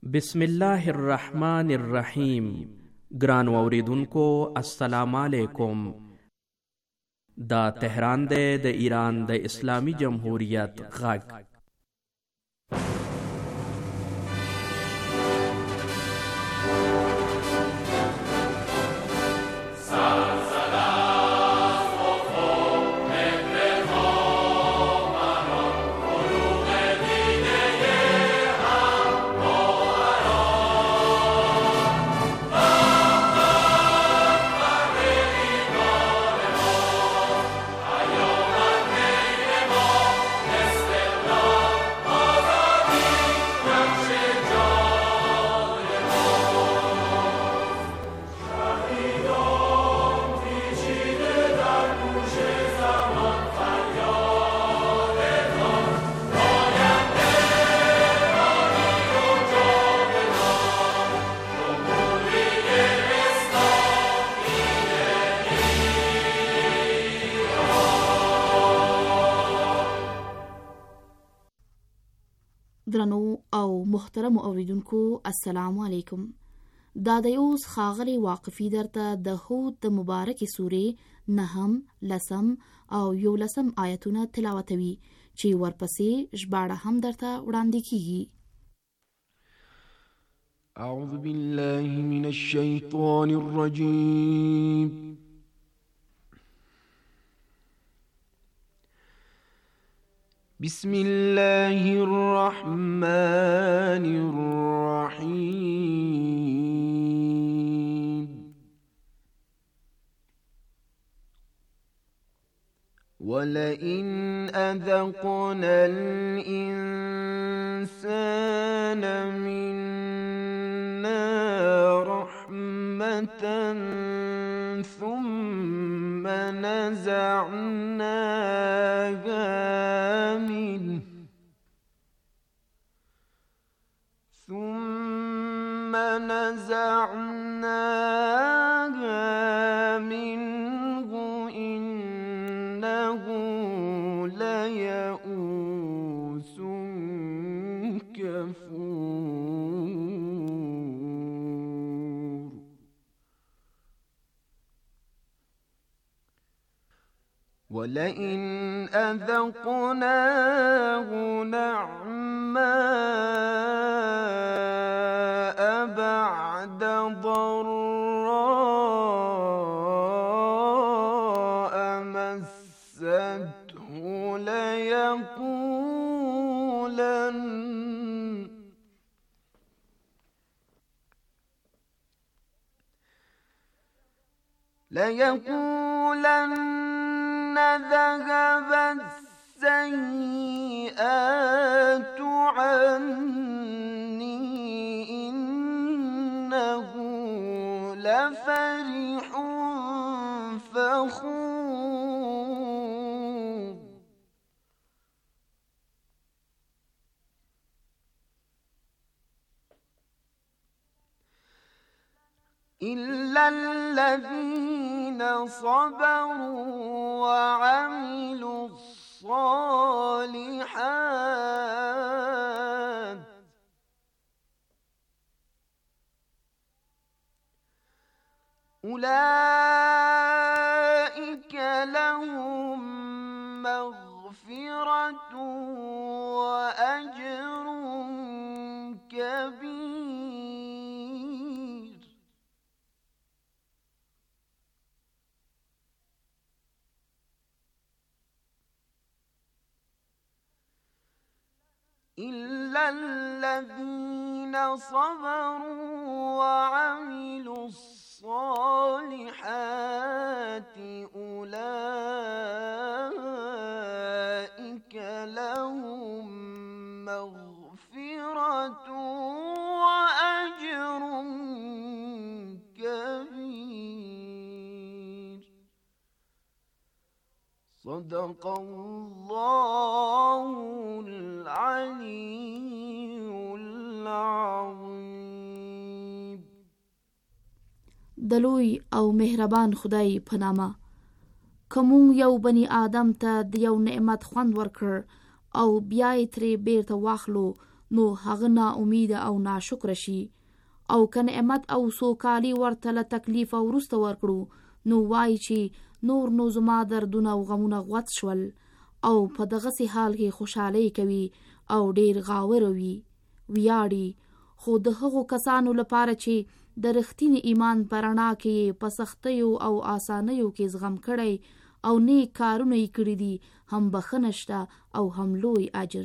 بسم الله الرحمن الرحیم. ګرانو اوریدونکو السلام علیکم. دا تهران دی د ایران د اسلامی جمهوریت غږ. درنو او محترم اوریدونکو السلام علیکم. دا د اوس خاغلی واقفی درته د هود د مبارک سورې 9 10 او 11 آیتونه تلاوتوي چې ورپسې ژباړه هم درته وړاندې کیږي. اعوذ بالله من الشیطان الرجیم. بسم الله الرحمن الرحيم. ولئن أذقنا الإنسان منا رحمة ثم نزعناها منه إنه ليئوس كفور. ولئن أذقناه نعماء بعد ضراء مسته ليقولن ذهب السيئات عني إنه لفرح فخور. إلا الذين صبروا وعملوا الصالحات أولئك لهم مغفرة وأجر كبير. إلا الذين صبروا وعملوا الصالحات أولئك لهم مغفرة وأجر كبير. صدق الله العلي العظيم. دلوی او مهربان خدای په نامه. کوم یو بنی آدم ته د یو نعمت خوند ورکړ او بیا یې ترې بیرته واخلو، نو هغه نا امید او ناشکر شي او که نعمت او سوکالي ورته له تکلیف او وروسته ورکړو نو وایي چې نور نو زما دردونه او غمونه غوڅ شول او په دغسې حال کې خوشحالۍ کوي او ډیر غاور وي ویاړي. خو د هغو کسانو لپاره چې د رښتینې ایمان په رڼا کې په سختیو او آسانیو کې زغم کړی او نیک کارونه یې کړي دي هم بخښنه شته او هم لوی اجر.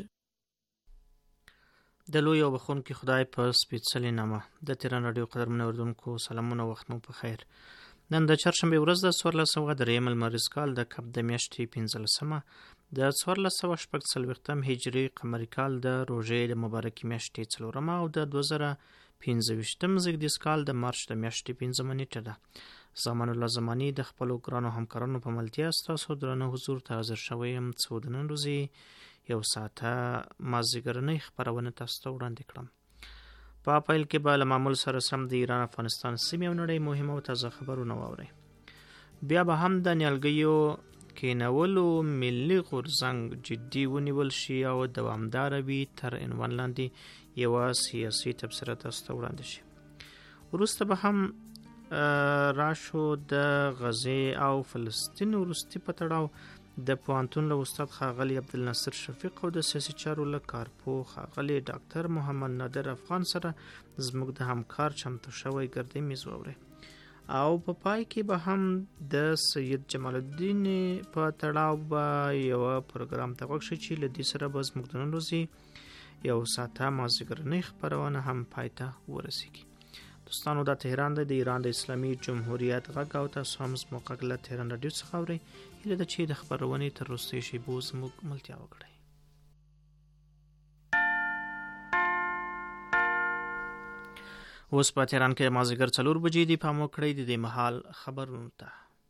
د لوی او بخښونکي خدای په سپېڅلې نامه د تهران راډیو قدرمنو اورېدونکو سلامونه، وخت مو په خیر. نن د چهارشنبې ورځ د 1403 لمریز کال د کب د میاشتې 15مه د 1446 هجري قمري کال د روژې د مبارکې میاشتې 4مه او د 2025 زیږدیز کال د مارچ د میاشتې 15مه نیټه ده. زمان الله زمانی د خپلو ګرانو همکارانو په ملتیا ستاسو درنه حضور ته حاضر شوی یم څو د نن ورځې یو ساعته مازدیګرنۍ خپرونه تاسو ته وړاندې کړم. په پیل کې به له معمول سره سم د ایران افغانستان سیمې او نړۍ مهم او تازه خبرونه واورئ. بیا به هم د نیالګیو کینولو ملي غورځنګ جدي ونیول شي او دوامداره وي تر عنوان لاندې یوه سیاسي تبصره تاسو ته وړاندې شي. وروسته به هم راشو د غزې او فلسطین وروستي په تړاو د پوهنتون له استاد ښاغلي عبدالناصر شفیق او د سیاسي چارو له کارپوه ښاغلي ډاکټر محمد نادر افغان سره زموږ د همکار چمتو شوی ګردی میز واورئ. او په پای کې به هم د سید جمال الدین په تړاو به یوه پروګرام ته غوږ شي چې له دې سره به زموږ د نن ورځې یو ساعته مازدیګرنۍ خپرونه هم پای ته ورسیږي. دوستانو دا تهران دی د ایران د اسلامي جمهوریت غږ او تاسو هم زموږ غږ له تهران راډیو څخه اورئ. هیله ده چې د خپرونې تر وروستیو شیبو زموږ ملتیا وکړئ. اوس په تهران کې مازدیګر 4 بجې دي. پام وکړئ د دې مهال خبرونو ته.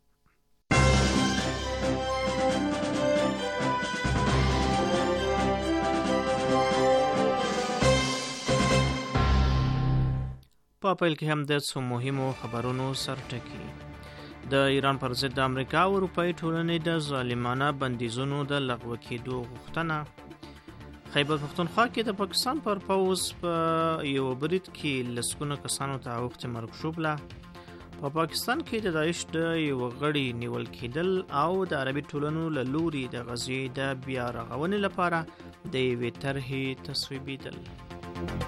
په پیل کې هم د څو مهمو خبرونو سرټکی. د ایران پر ضد د امریکا او اروپایي ټولنې د ظالمانه بندیزونو د لغوه کېدو غوښتنه. خیبر پښتونخوا کې د پاکستان پر پوځ په یو برید کې لسګونه کسانو ته اوښتې مرګ شوبله. په پاکستان کې د داعش د یو غړي نیول کېدل او د عربي ټولنو له لوري د غزې د بیا رغونې لپاره د یوې طرحې تصویبېدل.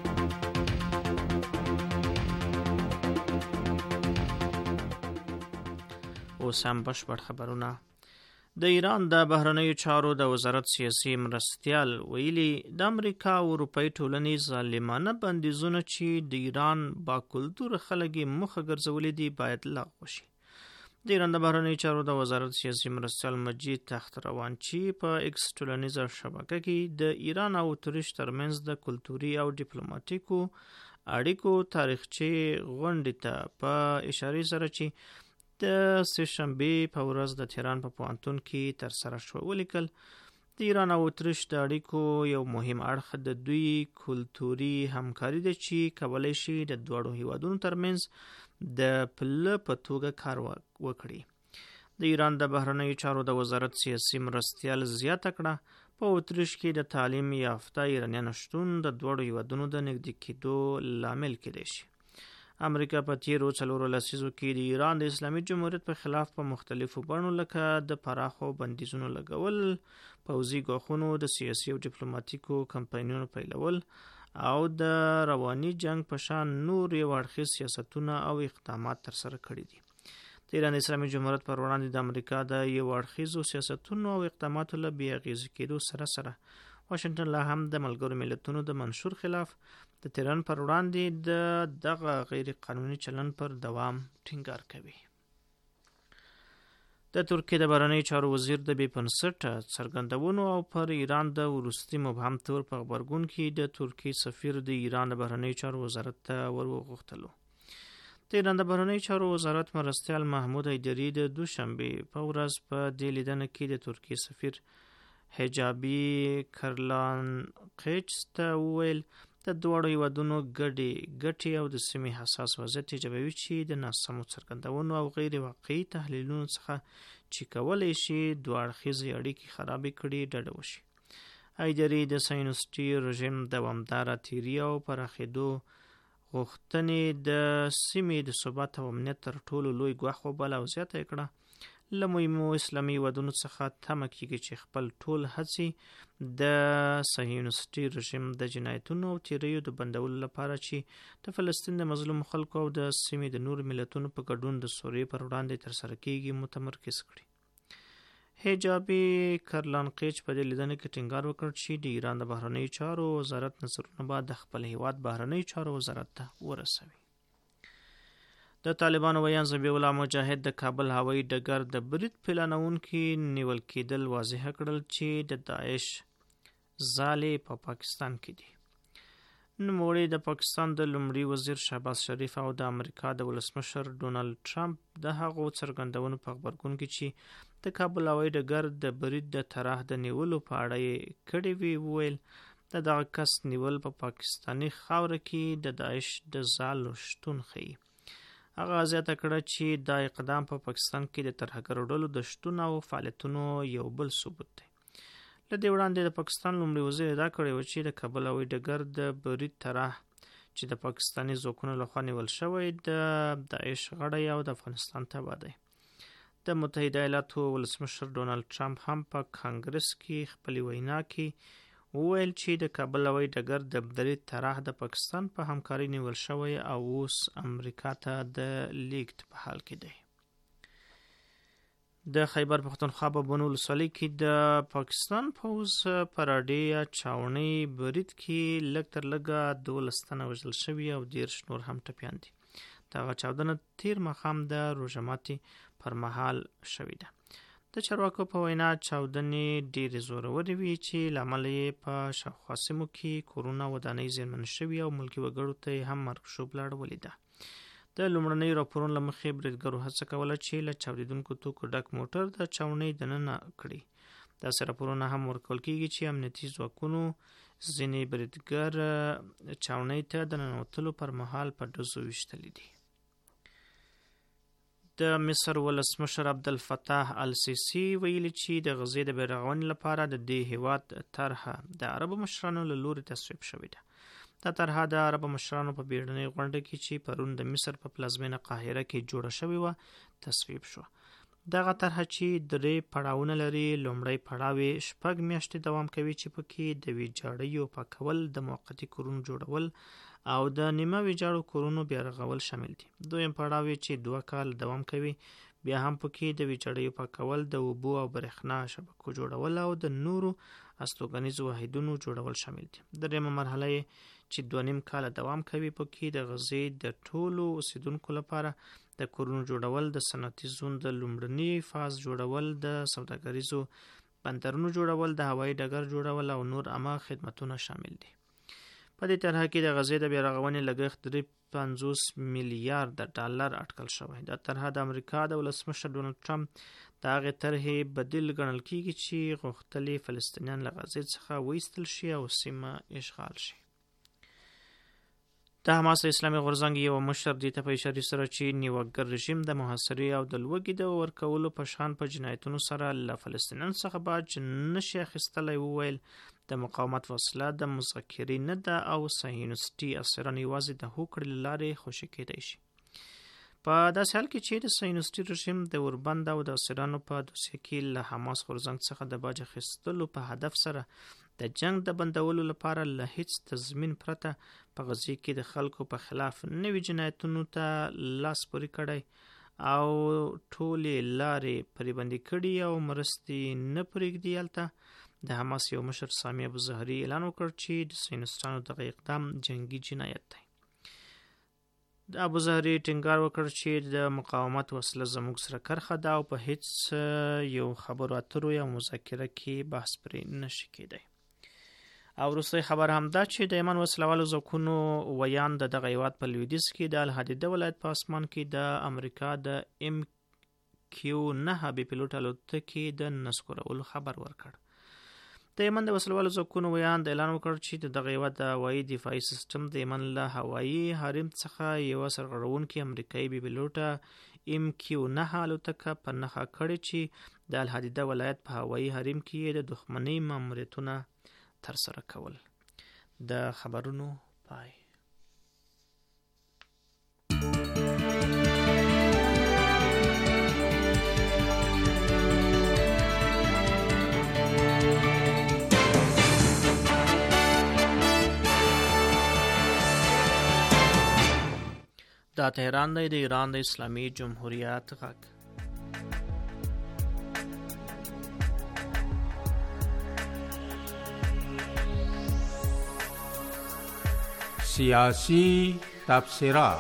اوس هم بشپړ خبرونه. د ایران د بهرنیو چارو د وزارت سیاسي مرستیال ویلي د امریکا او اروپایي ټولنې ظالمانه بندیزونه چې د ایران با کلتور خلک مخه ګرځولي دي باید لغوه شي. د ایران د بهرنیو چارو د وزارت سیاسي مرستیال مجید تختروان چې په ایکس ټولنیزه شبکه کې د ایران او ترش ترمنځ د کلتوري او ډیپلوماټیکو اړیکو تاریخچې غونډې ته په اشاره سره چې د سهشنبې په ورځ د تهران په پوهنتون کې ترسره شوه ولیکل. د ایران او اتریش د اړیکو یو مهم اړخ د دوی کلتوري همکاري ده چې کولی شي د دواړو هیوادونو ترمنځ د پله په توګه کار وکړي. د ایران د بهرنیو چارو د وزارت سیاسي مرستیال زیاته کړه په اتریش کې د تعلیم یافته ایرانیانو شتون د دواړو هیوادونو د نږدې کېدو لامل کېدای شي. امریکا په تیرو 4 لسیزو کې د ایران د اسلامي جمهوریت په خلاف په مختلفو بڼو لکه د پراخو بندیزونو لګول، پوځي ګواښونو، د سیاسي او ډیپلوماټیکو کمپاینونو پیلول او د رواني جنگ په شان نور یو اړخیز سیاستونه او اقدامات ترسره کړي دي. د ایران اسلامي جمهوریت پر وړاندې د امریکا د یو اړخیزو سیاستونو او اقداماتو له بې اغېزې کېدو سره سره واشنگټن لا هم د ملګرو ملتونو د منشور خلاف د تهران پر وړاندې د دغه غیر قانوني چلن پر دوام ټینګار کوي. د ترکیې د بهرنیو چارو وزیر د بې بنسټه څرګندونو او پر ایران د وروستي مبهم تور په غبرګون کې د ترکیې سفیر د ایران د بهرنیو چارو وزارت ته وروغوښتلو. د ایران د بهرنیو چارو وزارت مرستیال محمود حیدري د دوشنبې په ورځ په دې لیدنه کې د ترکیې سفیر حجابي کرلانقیچ ته وویل د دواړو هیوادونو ګټې او د سیمې حساس وضعیت ایجابوي چې د ناسمو څرګندونو او غیر واقعي تحلیلونو څخه چې کولی شي دوه اړخیزې اړیکې خرابې کړي ډډه وشي. هایدري د صهیونیستي رژیم دوامداره تیري او پراخېدو غوښتنې د سیمې د ثبات او امنیت تر ټولو لوی ګواښ وبله او زیاته یې کړه. له مهمو اسلامي هېوادونو څخه تمه کېږي چې خپل ټول هڅې د صهیونیستي رژیم د جنایتونو او تیریو د بندولو لپاره چې د فلسطین د مظلومو خلکو او د سیمې د نورو ملتونو په ګډون د سوریې پر وړاندې ترسره کېږي متمرکز کړي. حجابي کرلانقیچ په دې لیدنه کې ټینګار وکړ چې د ایران د بهرنیو چارو وزارت نظرونه به د خپل هیواد بهرنیو چارو وزارت ته ورسوي. د طالبانو ویان ذبیح الله مجاهد د کابل هوایي ډګر د برید پلانونکي نیول کېدل واضح کړل چې د داعش ځالې په پاکستان کې دي. نوموړي د پاکستان د لومړي وزیر شهباز شریف او د امریکا د ولسمشر ډونالد ټرمپ د هغو څرګندونو په خبرګون کې چې د کابل هوایي ډګر د برید د طرح د نیولو په اړه یې کړي وی ویل د دغه کس نیول په پاکستاني خاوره کې د داعش د ځالو شتون ښيي. هغه زیاته کړه چې دا اقدام په پاکستان کې د ترهګرو ډلو د شتون او فعالیتونو یو بل ثبوت دی. له دې وړاندې د پاکستان لومړي وزیر ادعا کړې وه چې د کابل هوایي ډګر د برید طرح چې د پاکستاني ځواکونو لخوا نیول شوی د داعش غړی او د افغانستان تابع دی. د متحده ایالاتو ولسمشر ډونالد ټرمپ هم په کانګرس کې خپلې وینا کې وویل چې د کابل هوایي ډګر د برید طرح د پاکستان په همکاري نیول شوی او اوس امریکا ته د لیږد په حال کې دی. د خیبر پختونخوا په بنو ولسوالۍ کې د پاکستان پوځ پر اډې چاونۍ برید کې لږ تر لږه 12 تنه وژل شوي او 10 نور هم ټپیان دي. دغه چاودنه تیر ماښام د روژه ماتي پر مهال شوې ده. د چارواکو په وینا چاودنې ډېرې زورورې وي چې له امله یې په شاوخوا سیمو کې کورونه ودانۍ زیانمن شوي او ملکي وګړو ته یې هم مرګ ژوبله اړولې ده. د لومړنیو راپورونو له مخې بریدګرو هڅه کوله چې له چاودېدونکو توکو ډک موټر د چاونۍ دننه کړي. داسې راپورونه هم ورکول کېږي چې امنیتي ځواکونو ځینې بریدګر چاونۍ ته د ننوتلو پر مهال په ډزو ویشتلي دي. د مصر ولسمشر عبدالفتاح السیسی ویلي چې د غزې د بیرغونې لپاره د دې هیواد طرحه د عربو مشرانو له لوري تصویب شوې ده. دا طرحه د عربو مشرانو په بیړنۍ غونډه کې چې پرون د مصر په پلازمینه قاهره کې جوړه شوې وه تصویب شوه. دغه طرحه چې 3 پړاوونه لري. لومړی پړاو 6 میاشتې دوام کوي چې پکې د ویجاړیو پاکول، د موقتي کورونو جوړول او د نیمه ویجاړو کورونو بیا رغول شامل دي. دویم پړاو چې 2 کال دوام کوي بیا هم پکې د ویجاړیو پاکول، د اوبو او برېښنا شبکو جوړول او د نورو استوګنیزو واحدونو جوړول شامل دي. دریمه مرحله چې 2.5 کال دوام کوي پکې د غزې د ټولو اوسیدونکو لپاره د کورونو جوړول، د صنعتي زون د لومړني فاز جوړول، د سوداګریزو بندرونو جوړول، د هوایي ډګر جوړول او نور عامه خدمتونه شامل دي. په دې طرحه کې د غزې د بیارغونې لګښت 350 میلیارد ډالر اټکل شوی. دا طرحه د امریکا د ولسمشر ډونالد ټرمپ د هغې طرحې بدیل ګڼل کېږي چې غوښتلې فلسطینیان له غزې څخه وایستل شي او سیمه اشغال شي. د حماس اسلامي غورځنګ یو مشر دې ته په اشاره سره چې نیوکګر رژیم د محاصرې او د لوږې د ورکولو په شان په جنایتونو سره له فلسطینیانو څخه باج نشي اخیستلی. وویل د مقاومت وسله د مذاکرې نه ده او صهیونیستي اسیران یوازې د هوکړې له لارې خوشي کېدی شي. په داسې حال کې چې د صهیونیستي رژیم د اوربند او د اسیرانو په دوسیه کې له حماس غورځنګ څخه د باج اخیستلو په هدف سره د جنگ د بندولو لپاره له هیڅ تضمین پرته په غزې کې د خلکو په خلاف نوي جنایتونو ته لاس پورې کړی او ټولې لارې پرې بندي کړي او مرستې نه پرېږدي. هلته د حماس یو مشر سامي ابو زهري اعلان وکړ چې د صهیونیستانو دغه اقدام جنگي جنایت دی. د ابو زهري ټینګار وکړ چې د مقاومت وسله زموږ سره کرخه ده او په هیڅ یو خبرو اترو یا مذاکره کې بحث پرې نشي کېدی. او وروستی خبر هم دا چې د یمن وسلوالو ځواکونو ویان د دغه هیواد په لویدیځ کې د الحدیده ولایت په اسمان کې د امریکا د MQ-9 بي پیلوټ الوتکې د نسکورولو خبر ورکړ. د یمن د وسلوالو ځواکونو ویان د اعلان وکړ چې د دغه هیواد د هوایي دفاعي سیستم د یمن له هوایي حریم څخه یوه سرغړونکې امریکایي بي پیلوټه MQ-9 الوتکه په نښه کړې چې د الحدیده ولایت په هوایي حریم کې د دښمنۍ ماموریتونه ترسره کول. د خبرونو پای. دا تهران دی، د ایران د اسلامي جمهوریت غږ. سیاسی تبصره.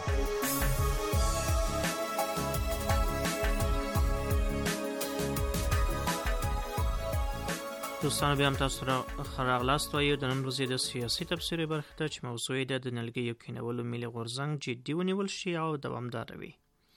دوستانو بیا هم تاسو را راغلاست و یو د نن ورځې د سیاسي تبصرې برخې ته چې موضوع یې د نیالګیو کینولو ملي غورځنګ جدي ونیول شي او دوامداره وي.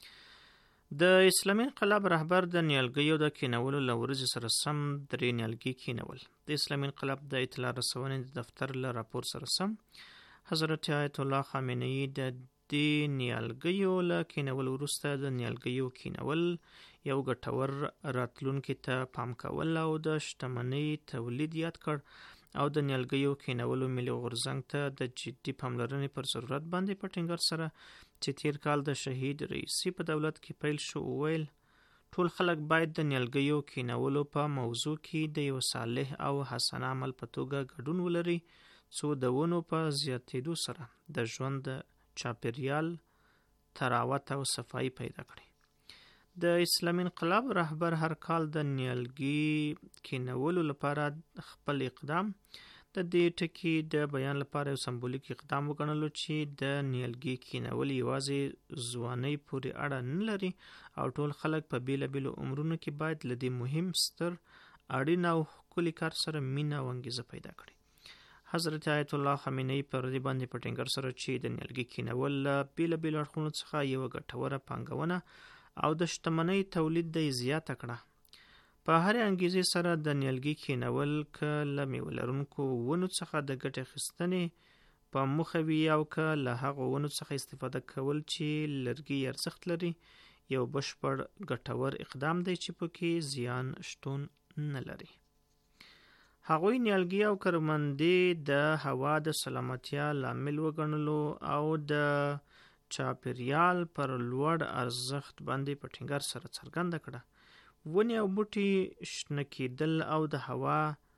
د اسلامي انقلاب رهبر د نیالګیو د کینولو له ورځې سره سم 3 نیالګي کینول. د اسلامي انقلاب د اطلاع رسونې د دفتر له راپور سره سم حضرت آیت الله خامنه‌ای د دې نیالګیو له کینول وروسته د نیالګیو کینول یو ګټور راتلونکي ته پام کول او د شتمنۍ تولید یاد کړ او د نیالګیو کینولو ملي غورځنګ ته د جدي پاملرنې پر ضرورت باندې په ټینګار سره چې تیر کال د شهید رئیسي په دولت کې پیل شو وویل ټول خلک باید د نیالګیو کینولو په موضوع کې د یو صالح او حسن عمل په توګه ګډون ولري څو د ونو په زیاتېدو سره د ژوند چاپیریال تراوت او صفایي پیدا کړي. د اسلامي انقلاب رهبر هر کال د نیالګي کینولو لپاره خپل اقدام د دې ټکي د بیان لپاره یو سمبولیک اقدام وګڼلو چې د نیالګي کینول یوازې ځوانۍ پورې اړه نه لري او ټول خلک په بیلابیلو عمرونو کې باید له دې مهم ستر اړین او ښکلي کار سره مینه او انګیزه پیدا کړي. حضرت آیت الله خامنه‌ای پر دې باندې په ټینګار سره چې د نیالګي کینول له بیلابیلو اړخونو څخه یو ګټوره پانګونه او د شتمنۍ تولید د زیاته کړه. په هر انګیزې سره د نیالګي کینول که له میوه لرونکو ونو څخه د ګټې اخیستنې په موخه وي او که له هغو ونو څخه استفاده کول چې لرګي ارزښت لري یو بشپړ ګټور اقدام دی چې پکې زیان شتون نه لري. هغوی نیالګي او کروندې د هوا د سلامتیا لامل وګڼلو او د چاپیریال پر لوړ ارزښت باندې په ټینګار سره څرګنده کړه. ونې او بوټي شنه کېدل او د هوا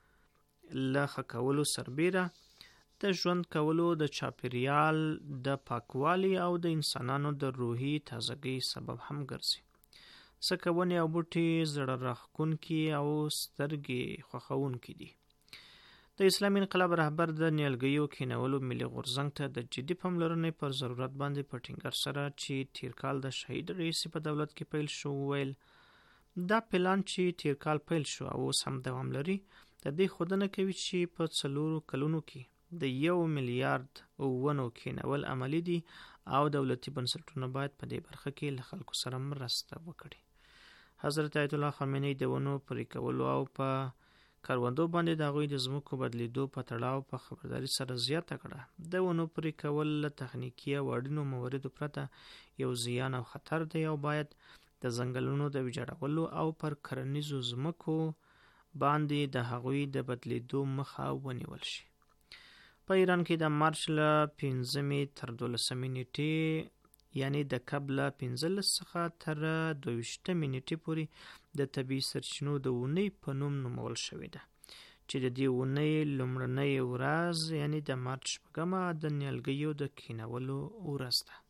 له ښه کولو سربیره د ژوند کولو د چاپیریال د پاکوالي او د انسانانو د روحي تازګۍ سبب هم ګرځي. ځکه ونې او بوټي زړه راښکونکي او سترګې خوښونکي دي. د اسلامي انقلاب رهبر د نیالګیو کینولو ملي غورځنګ ته د جدي پاملرنې پر ضرورت باندې په ټینګار سره چې تیر کال د شهید رئیسي په دولت کې پیل شو وویل دا پلان چې تیر کال پیل شو او اوس هم دوام لري د دې ښودنه کوي چې په 4 کلونو کې د 1 میلیارد ونو کینول عملي دي او دولتي بنسټونه باید په دې برخه کې له خلکو سره مرسته وکړي. حضرت آیت الله خامنه‌ای د ونو پرې کولو او په کروندو باندې د هغوی د ځمکو بدلیدو په تړاو په خبرداري سره زیاته کړه. د ونو پرې کول له تخنیکي او اړینو مواردو پرته یو زیان او خطر دی او باید د ځنګلونو د ویجاړولو او پر کرنیزو ځمکو باندې د هغوی د بدلیدو مخه ونیول شي. په ایران کې د مارچ له 15 تر 12 نیټې یعنی د کب له 15 څخه تر 22 نیټې پورې د طبیعي سرچینو د اونۍ په نوم نومول شوې ده چې د دې اونۍ لومړنۍ ورځ یعنی د مارچ 9 د نیالګیو د کینولو ورځ ده.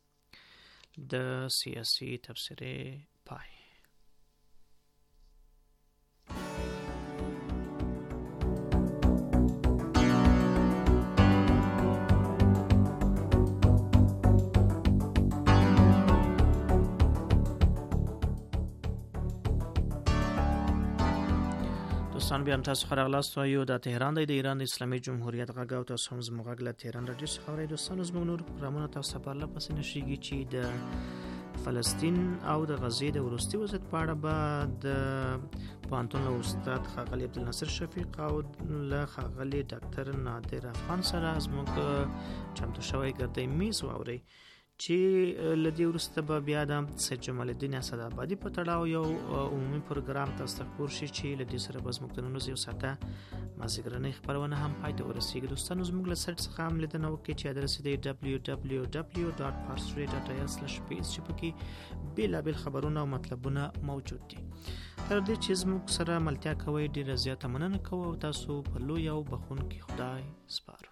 د سیاسي تبصرې پای. دوستان بیا هم تاسو ښه راغلاست یو د تهران دی د ایران د اسلامي جمهوریت غږ او تاسو هم زموږ غږ له تهران راډیو څخه اورئ. دوستانو زموږ نور پروګرامونه تاسو ته پرله پسې نشریږي چې د فلسطین او د غزې د وروستي وضعیت په اړه به د پوهنتون له استاد ښاغلي عبدالناصر شفیق او له ښاغلي ډاکټر نادر افغان سره زموږ چمتو شوی ګردی میز واورئ چې لدی ورسته به بیا د سید جمال الدین اسدآبادي په تړاو یو عمومي پروګرام تاسو ته خبر شي چې لدی سره بس مختنونو یو ساته مازیګرنۍ خبرونه هم پای ته ورسیږي. دوستانو زموږ له سایت څخه هم لیدنه وکړئ چې ادرس دی www.parstoday.ir/page چې پکې بیلابیل خبرونه او مطلبونه موجود دي. تر دې چې زموږ سره ملتیا کوئ ډېره زیاته مننه کوو او تاسو په لوی او بخښونکي خدای سپارو.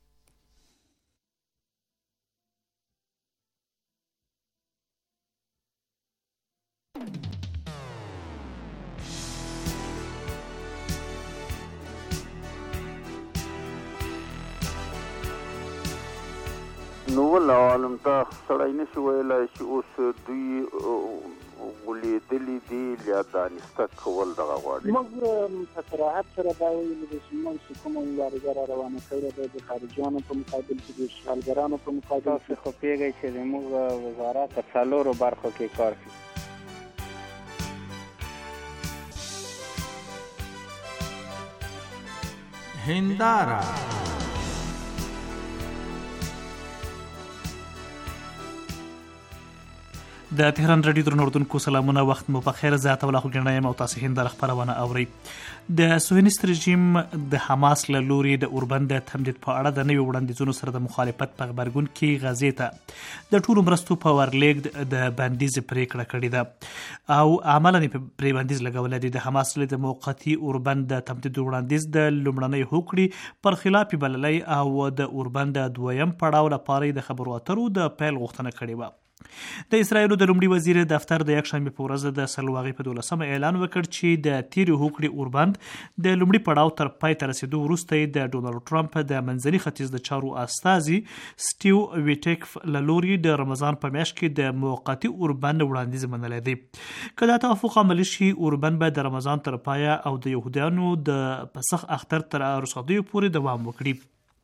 نو ول عالم ته سړی نشي ویلی چې اوس دوی ولیدلي دي یا دانسته کول دغه غواړي. موږ په صراحت سره دا ویلي دي چې موږ چې کومه مبارزه را روانه کړې ده د خارجیانو په مقابل کې د اشغالګرانو په مقابل کې، خو پوهېږئ چې زموږ وزارت په څلورو برخو کې کار کوي. هنداره د تهران رادیو درنو اردوونکو سلامونه، وخت مو په خیر. زه عطا الله خوږیڼی یم او تاسو هنداره خپرونه اورئ. د صهیونیست رژیم د حماس له لوري د اوربند د تمدید په اړه د نویو وړاندیزونو سره د مخالفت په غبرګون کې غزې ته د ټولو مرستو په ورلیږد د بندیز پریکړه کړې ده او عملاً پرې بندیز لګولی دی. د حماس له د موقتي اوربند د تمدید وړاندیز د لومړنۍ هوکړې پر خلاف بللی او د اوربند د دویم پړاو لپاره د خبرو اترو د پیل غوښتنه کړې وه. د اسرایلو د لومړي وزیر دفتر د یکشنبې په ورځ د سلواغې په 12 اعلان وکړ چې د تیرې هوکړې اوربند د لومړي پړاو تر پای ته رسیدو وروسته د ډونالډ ټرمپ د منځني ختیځ د چارو استازي سټیو ویټیک له لوري د رمضان په میاشت کې د موقتي اوربند وړاندیز منلی دی. که دا توافق عملي شي، اوربند به د رمضان تر پایه او د یهودیانو د پسخ اختر تر رسیدو پورې دوام وکړي.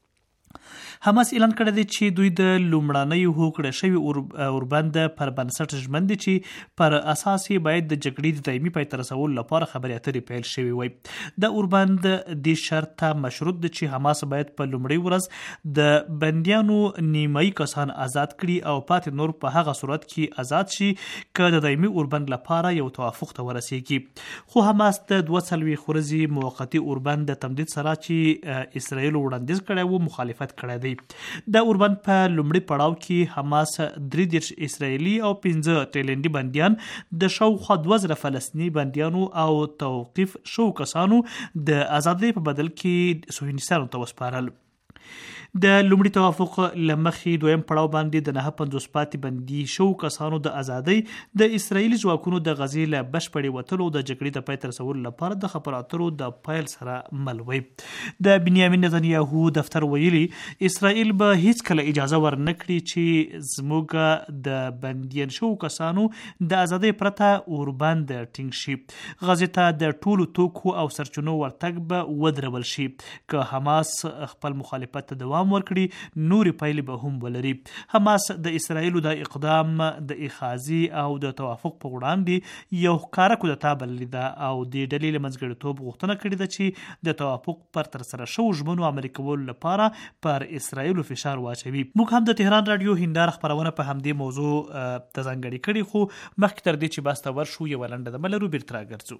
حماس اعلان کړی دی چې دوی د لومړنۍ هوکړه شوي اوربند پر بنسټ ژمن دي چې پر اساس یې باید د جګړې د دایمي پای ته رسولو لپاره خبرې اترې پیل شوې وای. د اوربند دې شرط ته مشروط دی چې حماس باید په لومړۍ ورځ د بندیانو نیمایي کسان آزاد کړي او پاتې نور په هغه صورت کې آزاد شي که د دایمي اوربند لپاره یو توافق ته ورسیږي. خو حماس د 42 ورځې موقتي اوربند د تمدید سره چې اسرایل وړاندیز کړی و مخالفت کړی دی. د اوربند په لومړي پړاو کې حماس 33 اسرایلی او 15 تایلندي بندیان د شاوخوا 2000 فلسطیني بندیانو او توقیف شو کسانو د ازادۍ په بدل کې صهیونیستانو ته وسپارل. د لومړي توافق لمخې دویم پړاو باندې د 950 پاتې بندي شو کسانو د ازادۍ د اسرایلی ځواکونو د غزې له بشپړې وتلو د جګړې د پای ته رسولو لپاره د خبرو اترو د پیل سره مل وي. د بنیامین نتنیاهو دفتر ویلي اسرائیل به هیڅکله اجازه ورنکړي چې زموږ د بندیان شو کسانو د ازادۍ پرته اوربند ټینګ شي. غزې ته د ټولو توکو او سرچینو ورتګ به ودرول شي. که حماس خپل مخالفت ته دوام ورکړي، نورې پایلې به هم ولري. حماس د اسرایلو د اقدام د اخاذي او د توافق په وړاندې یو ښکاره کودتا بللې ده او د ډلې له منځګړیتوب غوښتنه کړې ده چې د توافق پر ترسره شوو ژمنو عملي کولو لپاره پر اسرایلو فشار واچوي. موږ هم د تهران رادیو هنداره خپرونه په همدې موضوع ته ځانګړې کړې، خو مخکې تر دې چې بحث ته ورشو یوه لنډه دمه لرو، بیرته راګرځو.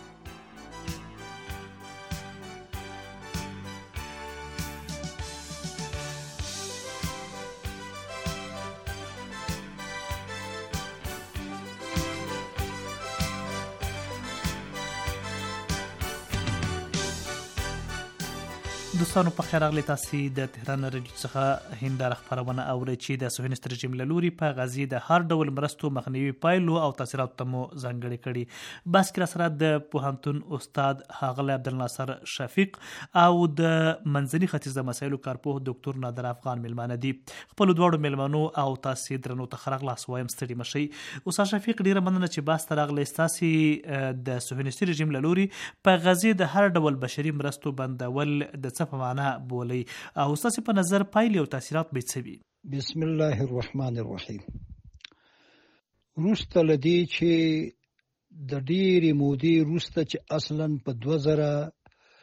دوستانو په خیر راغلی. تاسو د تهران رادیو څخه هنداره خپرونه اورئ چې د صهیونیست رژیم له لوري په غزې د هر ډول مرستو مخنیوي پایلو او تاثیراتو ته مو ځانګړې کړي. بحث کې راسره د پوهنتون استاد ښاغلی عبدالناصر شفیق او د منځني ختیځ د مسایلو کارپوه ډاکټر نادر افغان میلمانه دي. خپلو دواړو میلمنو او تاسې درنو ته ښه راغلاست وایم، ستړي مه شئ. استاد شفیق ډېره مننه چې بحث ته راغلی. ستاسې د صهیونیستي رژیم له لوري په غزې د هر ډول بشري مرستو بندول د څه په معنا بولي او ستاسې په نظر پایلې او تاثیرات به څه وي؟ بسم الله الرحمن الرحیم. وروسته له دې چې د ډېرې مودې وروسته چې اصلا په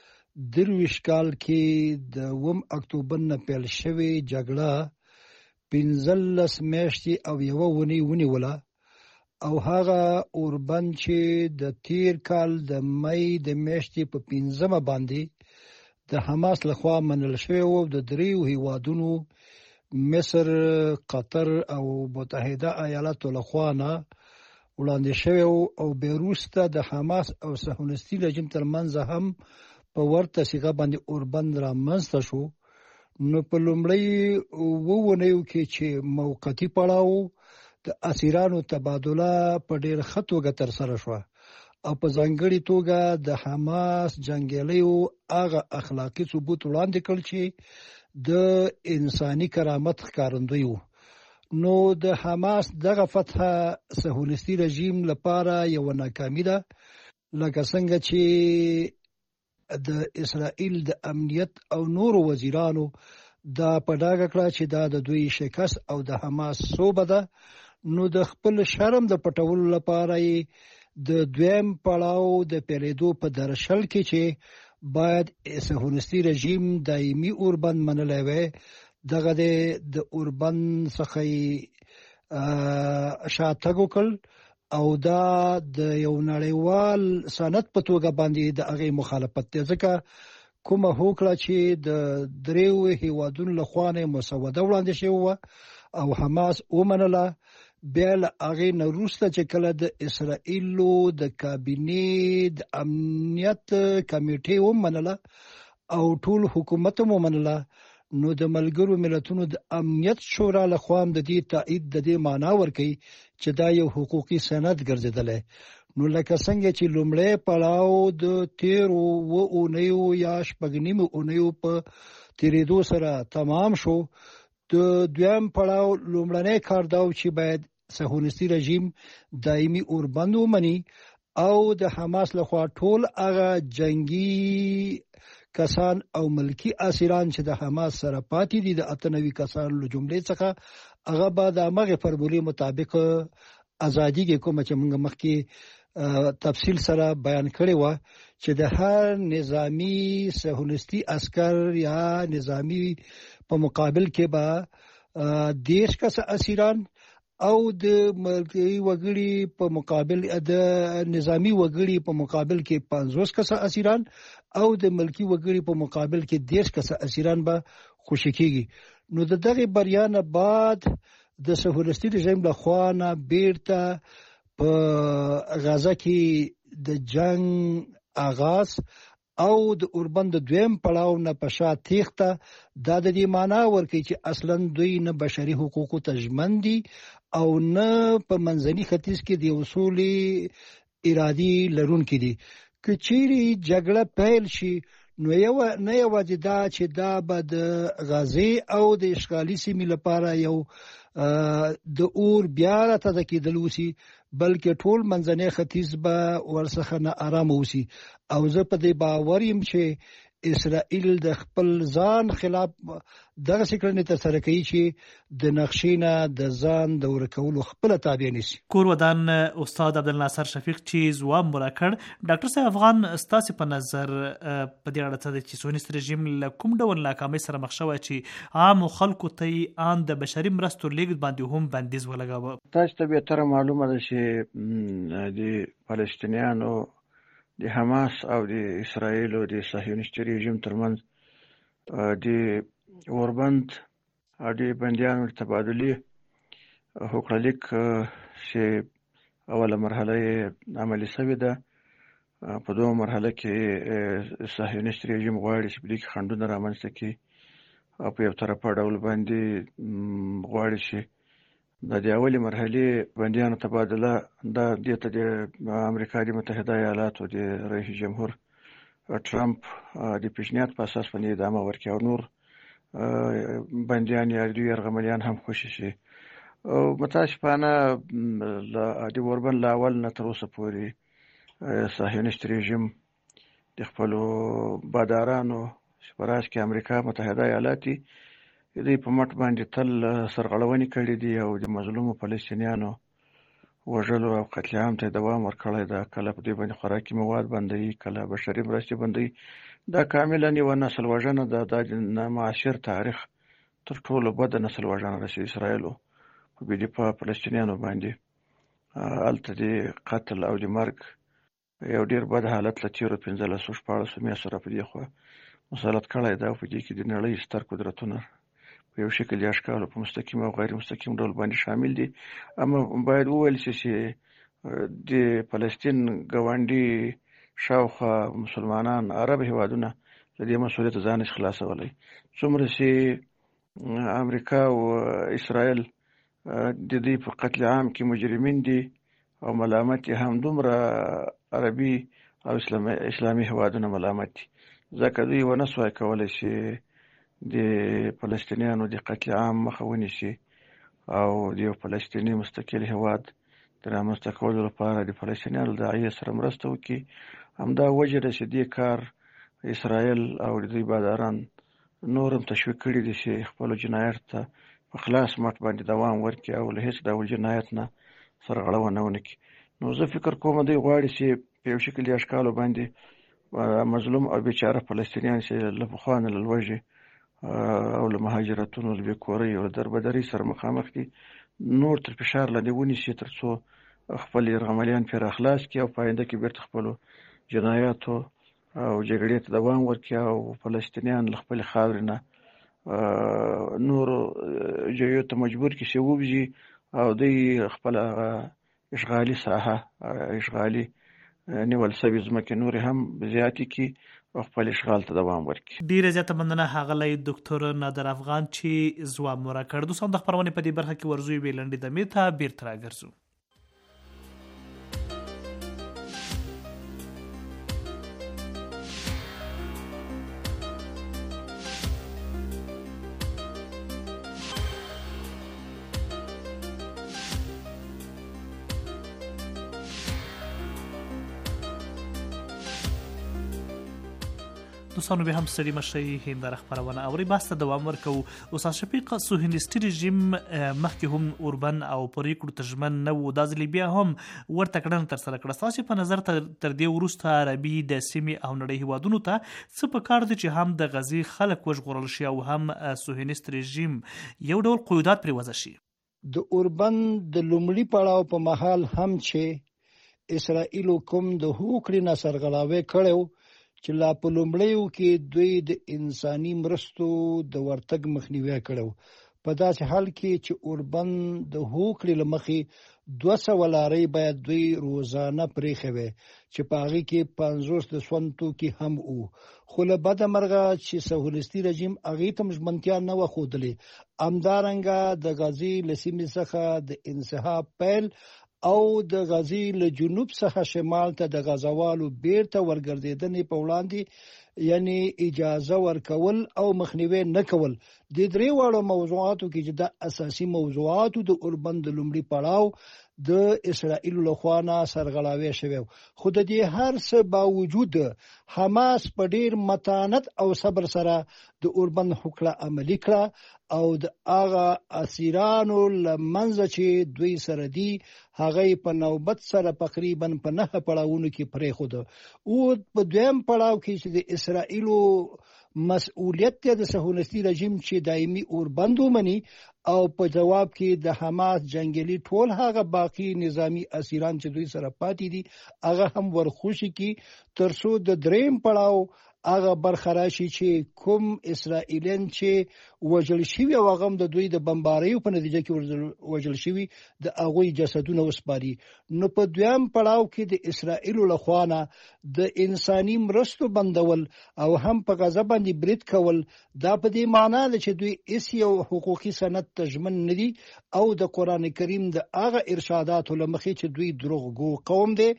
2023 کال کې د 1 اکتوبر نه پیل شوې جګړه 15 میاشتې او 1 اونۍ ونیوله او هغه اوربند چې د تیر کال د مې د میاشتې په 15 باندې د حماس لخوا منل شوی و د 3 هیوادونو مصر، قطر او متحده ایالاتو لخوا نه وړاندې شوی او بیروسته د حماس او صهیونیستي رژیم ترمنځ هم په ورته صيغه باندې اوربند رامنځته شو. نو په لومړی وونیو کې چې موقتی پړاو د اسیرانو تبادله په ډېر ښه توګه ترسره شوه او په ځانګړې توګه د حماس جنګیالیو هغه اخلاقي ثبوت وړاندې کړ چې د انساني کرامت ښکارندوی و. نو د حماس دغه فتحه صهیونیستي رژیم لپاره یو ناکامي ده، لکه څنګه چې د اسرائیل د امنیت او نورو وزیرانو دا په ډاګه کړه چې دا د دوی شکست او د حماس صوبه ده. نو د خپل شرم د پټولو لپاره د دویم پړاو د پیلېدو په درشل کې چې باید صهیونیستي رژیم دایمي اوربند منلی وی، دغه د اوربند څخه شاتګ وکړ او دا د یو نړیوال سند په توګه باندې د هغې مخالفت دی، ځکه کومه هوکړه چې د 3 هیوادونو لخوا نه مسوده وړاندې شوې وه او حماس ومنله، بیا له هغې نه وروسته چې کله د اسرائیلو د کابینې د امنیت کمیټې ومنله او ټول حکومت هم ومنله، نو د ملګرو ملتونو د امنیت شورا لخوا هم د دې تایید د دې معنا ورکوي چې دا یو حقوقي سند ګرځېدلی. نو لکه څنګه چې لومړی پړاو د 13 اونیو یا 6 اونیو په تیرېدو سره تمام شو، د دویم پړاو لومړنی کار دا چې باید صهیونیستي رژیم دایمي اوربند ومني او د حماس لخوا ټول هغه جنگي کسان او ملکی اسیران چې د حماس سره پاتې دي د 98 کسانو له جملې څخه هغه به د هغه فارمولې مطابق ازادي کې کوم چې موږ مخکې تفصیل سره بیان کړی و چې د هر نظامی صهیونیستي عسكر یا نظامی په مقابل کې به 10 کس اسیران او د ملکی وګړي په مقابل د نظامی وګړي په مقابل کې 50 کس اسیران او د ملکی وګړي په مقابل کې 10 کس اسیران به خوشی کیږي. نو دغه بریا نه بعد د صهیونیستي رژیم له خوا نه بیرته په غزه کې د جنگ آغاز او د اوربند دویم پړاو نه پشا تیخته دا د دې معنا ورکوي چې اصلا دوی نه بشري حقوقو ته ژمن دي او نه په منځني ختیځ کې د اصولي ارادي لرونکي دي. که چیرې جګړه پیل شي نو نه یوازې دا چې دا به د غزې او د اشغالي سیمې لپاره یو د اور بیا راته کېدل وسی، بلکې ټول منځنی ختیځ به ورڅخه نه آرام وسی. او زه په دې باور یم چې اسرائیل د خپل ځان خلاف دغه کړنې ترسره کوي چې د نقشې نه د ځان د ورکولو خپل تابع نیسي. کور ودان استاد عبدالناصر شفیق چې ځواب مراکړ، ډاکټر صاحب افغان ستاسو په نظر په دې اړه څه د چې صهیونیست رژیم له کوم ډول ناکامۍ سره مخ شوی چې عام خلکو ته ان د بشري مرستو لیږد باندې هم بندیز ولګاوه؟ تاسو ته به تر معلومه ده چې د فلسطینیانو د حماس او د اسرائیل او د صهیونیستي رژیم ترمنځ د اوربند او د بندیانو تبادلې هوکړه لیک چې اوله مرحله عملي شوې ده، په دوه مرحله کې صهیونیستي رژیم غواړي چې په دې کې خنډونه رامنځته کړي او په یو طرفه ډول باندې غواړي چې د اولي مرحلې بندیانو تبادله دا د امریکا د متحده ایالاتو د رئیس جمهور ټرمپ د پیشنهاد په اساس باندې ادامه ورکړي او نور بندیان یا دوی یرغملیان هم خوشي شي. متاسفانه د اوربند له اول نه تر اوسه پورې صهیونیست رژیم د خپلو بادارانو چې په راس کې امریکا متحده ایالات دوی په مټ باندې تل سرغړونې کړې دي او د مظلومو فلسطینیانو وژلو او قتل عام ته دوام ورکړی ده. کله په دې باندې خوراکي مواد بندوي، کله بشري مرستې بندوي. دا کاملا یوه نسل وژنه ده. دا د نامعاصر تاریخ تر ټولو بده نسل وژنه ده چې اسرائیلو په بې دفاع فلسطینیانو باندې هلته د قتل او د مرګ یو ډېر بد حالت له تېرو 15-16 میاشتو را په دې خوا مسلط کړی ده او په دې کې د نړۍ ستر قدرتونه په یو شکل یا اشکالو په مستقیم او غیر مستقیم ډول باندې شامل دي. اما باید وویل شي چې د فلسطین ګاونډي شاوخوا مسلمانان عرب هیوادونه له دې مسؤلیت ځان خلاصولی. څومره چې امریکا او اسرائیل د دوی په قتل عام کې مجرمین دي او ملامت یې هم دومره عربي او اسلامي هیوادونه ملامت دي، ځکه دوی ونه سوای کولی چې د فلسطینیانو د قتل عام مخه ونیسي او د یو فلسطیني مستقل هیواد د رامنځته کولو لپاره د فلسطینیانو د داعیې سره مرسته وکړي. همدا وجه ده چې دې کار اسرائیل او د دوی باداران نور هم تشویق کړي دي چې خپلو جنایت ته په خلاص مټ باندې دوام ورکړي او له هېڅ ډول جنایت نه سرغړونه ونه کړي. نو زه فکر کوم دوی غواړي چې په یو شکل یا اشکالو باندې مظلوم او بیچاره فلسطینیان چې له پخوا نه له لوږې او له مهاجرتونو له بېکورۍ او له دربدرۍ سره مخامخ دي نور تر فشار لاندې ونیسي تر څو خپل یرغملیان پرې راخلاص کړي او په آینده کې بیرته خپلو جنایاتو او جګړې ته دوام ورکړي او فلسطینیان له خپلې خاورې نه نورو جایو ته مجبور کړي چې ووځي او دوی خپله اشغالي ساحه اشغالي نیول سوي ځمکې نورې هم زیاتې کړي او خپل اشغال ته دوام ورکړي. ډیره زیاته مننه ښاغلی ډاکټر نادر افغان چې ځواب مو راکړ. دوستان د خپرونې په دې برخه کې ورځو یوې لنډې دمې ته بیرته راګرځو. دوستانو به هم ستړي مشئ هنداره خپرونه اوري بحث ته دوام ورکوو. استاد شفیق صهیونیستي رژیم مخکې هم اوربن او پریکړو ته ژمن نه و، دا ځلې بیا هم ورته کړنه ترسره کړه. ستاسو په نظر تر دې وروسته عربي د سیمې او نړۍ هیوادونو ته څه پکار دي چې هم د غزې خلک وژغورل شي او هم صهیونیست رژیم یو ډول قیودات پرې وضع شي؟ د اوربن د لومړي پړاو په مهال هم چې اسرائیل کوم د هوکړې نه سرغړاوی کړو چې لا په لومړیو کې دوی د انساني مرستو د ورتګ مخنیوي کړو، په داسې حال کې چې اوربن د هوکړې له مخې 200 لارۍ باید دوی روزانه پرېښوي چې په هغې کې 50 د سون توکي هم وو، خو له بده مرغه چې صهیونیستي رژیم هغې ته ژمنتیا نه وه ښودلې. همدارنګه د غزې له سیمې څخه د انسحاب پیل او د غزې له جنوب څخه شمال ته د غزوالو بیرته ورګرځېدنې په وړاندې یعنی اجازه ورکول او مخنیوي نه کول د درې واړو موضوعاتو کې چې د اساسي موضوعاتو د اوربن د لومړي پړاو د اسرائیل له خوا نه سرغړاوی شوی. خو د دې هر څه باوجود حماس په ډیر متانت او صبر سره د اوربن هوکړه عملي کړه او د هغه اسیرانو لمنځه چې دوی سره دي هغه په نوبت سره تقریبا په 9 پړاوونو کې پرېښود. او په دویم پړاو کې چې د اسرائیلو مسؤلیت د صهیونیستي رژیم چې دایمي اوربند ومني او په جواب کې د حماس جنگلي ټول هغه باقی نظامی اسیران چې دوی سره پاتې دي هغه هم ورخوشي کی ترڅو د دریم پړاو هغه برخراشي چې کوم اسرائیلیان چې وژل شوي او هغه د دوی د بمباریو په نتیجه کې وژل شوي د هغوی جسدونه وسپاري. نو په دویم پړاو کې د اسرائیلو له خوا نه د انساني مرستو بندول او هم په غزه باندې برید کول دا په دې معنی ده چې دوی هیڅ یو حقوقي سند ته ژمن نه دي او د قرآن کریم د هغه ارشاداتو له مخې چې دوی دروغګو قوم دی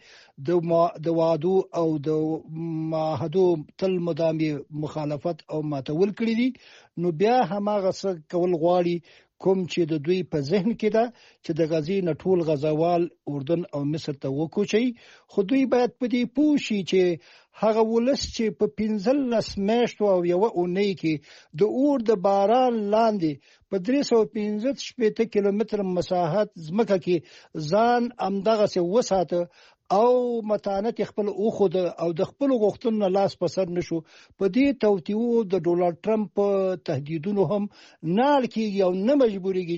د وعدو او د معاهدو تل مدامي مخالفت او ماتول کړی دي. نو بیا هماغه څه کول غواړي کوم چې د دوی په ذهن کې ده چې د غزې نه ټول غزوال اردن او مصر ته وکوچي. خو دوی باید په دې پوه شي چې هغه ولس چې په 15 میاشتو او یو اونۍ کې د اور د باران لاندې په 315 کیلومتر مساحت ځمکه کې ځان همدغه څه وساته او متانت خپل اوخد او د خپل غوښتنو لاس په سر نشو. په دې توتیو د ډونالد ټرمپ تهدیدونو هم نال کیږي او نه مجبوريږي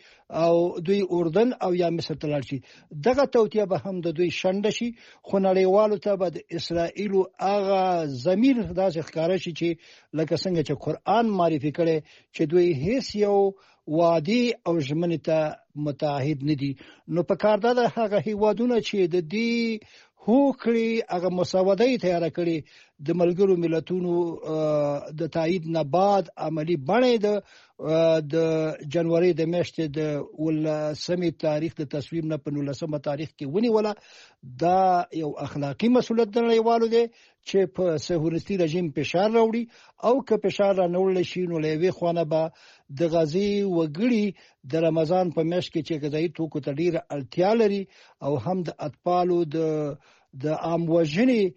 چې دوی اردن او یا مصر ته لاړ شي. دغه توتیه به هم د دوی شنډ شي، خو نړیوالو ته به د اسرائیل هغه ضمیر داسې ښکارا شي چې لکه څنګه چې قرآن معرفي کړي چې دوی هیڅ یو وادي او ژمنې ته متعهد نه دي. نو په کار ده هغه هیوادونه چې د دې هوکړې هغه مسوده تیار کړي د ملګرو ملتونو د تایید نه بعد عملی بڼه د جنوري د میاشتې د 18 تاریخ د تصویب نه په 19 تاریخ کې ونیوله. دا یو اخلاقی مسؤلیت د نړیوالو دی چې په صهیونیستي رژیم فشار راوړي، او که فشار را نوړل شي نو لوي خوانه به د غزي وګړي د رمضان په میاشت کې چې غذایی توکو ته ډیره اړتیا لري او هم د اطفالو د عام وژنې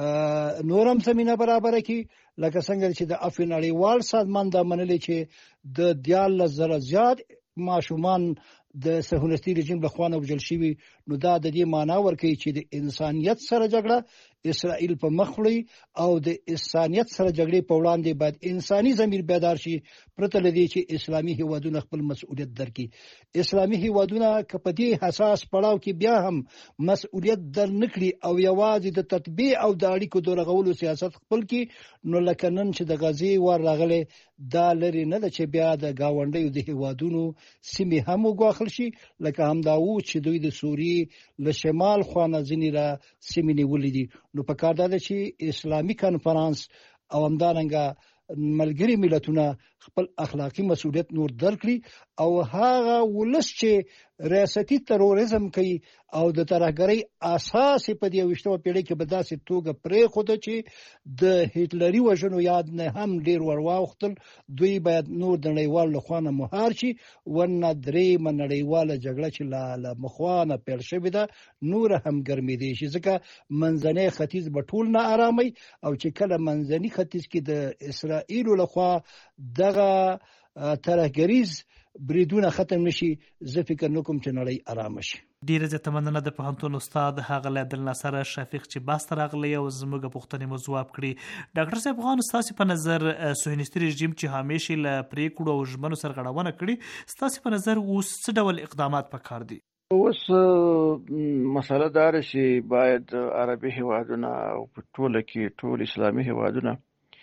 نورم زمينه برابر کی، لکه څنګه چې د عفو نړیوال سازمان دا منلي چې د 14,000 زیات ماشومان د صهیونیستي رژیم له خوا وژل شوي. نو دا د دې معنی ورکوي چې د انسانیت سره جګړه اسرائیل په مخ وړي او د انسانیت سره جګړې په وړاندې باید انساني ضمیر بیدار شي، پرته لدی چې اسلامي هیوادونه خپل مسؤلیت درکړي. اسلامي هیوادونه که په دې حساس پړاو کې بیا هم مسؤلیت در نکړي او یوازې د تطبیع او د اړیکو د رغولو سیاست خپل کې، نو لکه نن چې د غزي ور راغله دا لري نه چې بیا د گاونډیو د هیوادونو سیمې هم وګواخل شي، لکه هم دا و چې دوی د سوریې له شمال خوانه ځینې را سیمې نیولې دي. نو په کار ده چې اسلامي کنفرانس او همدارنګه ملګری ملتونه خپل اخلاقی مسؤلیت نور درکړي او هغه ولس چې ریاستي تروریزم کوي او د ترهګرۍ اساس په دې 20مه پیړۍ کې بداسې توګه پرې خود چې د هټلري وژنو یاد نه هم ډیر ورواوختل، دوی باید نور د نړیوال لخوانه مهار شي، ورنه درې نړیواله جګړه چې له مخوانه پیل شوې ده نور هم ګرمېدې شي، ځکه منځنی ختیځ به ټول نه آرامي او چې کله منځنی ختیځ کې د اسرائیل لخوا دغه ترهګریز بریدونه ختم نشي، زه فکر نکوم چې نړۍ آرام شي. ډیره زیاته مننه د پوهنتون استاد ښاغلی عبدالناصر شفیق چې بحث ته راغلی او زموږ پوښتنې مو ځواب کړي. ډاکټر صاحب خان، ستاسې په نظر صهیونیستي رژیم چې همیشه له پریکړو او ژمنو سرغړونه کړې، ستاسې په نظر اوس څه ډول اقدامات پکار دي؟ اوس مسله دار چې باید عربي هیوادونه او په ټوله کې ټول اسلامي هیوادونه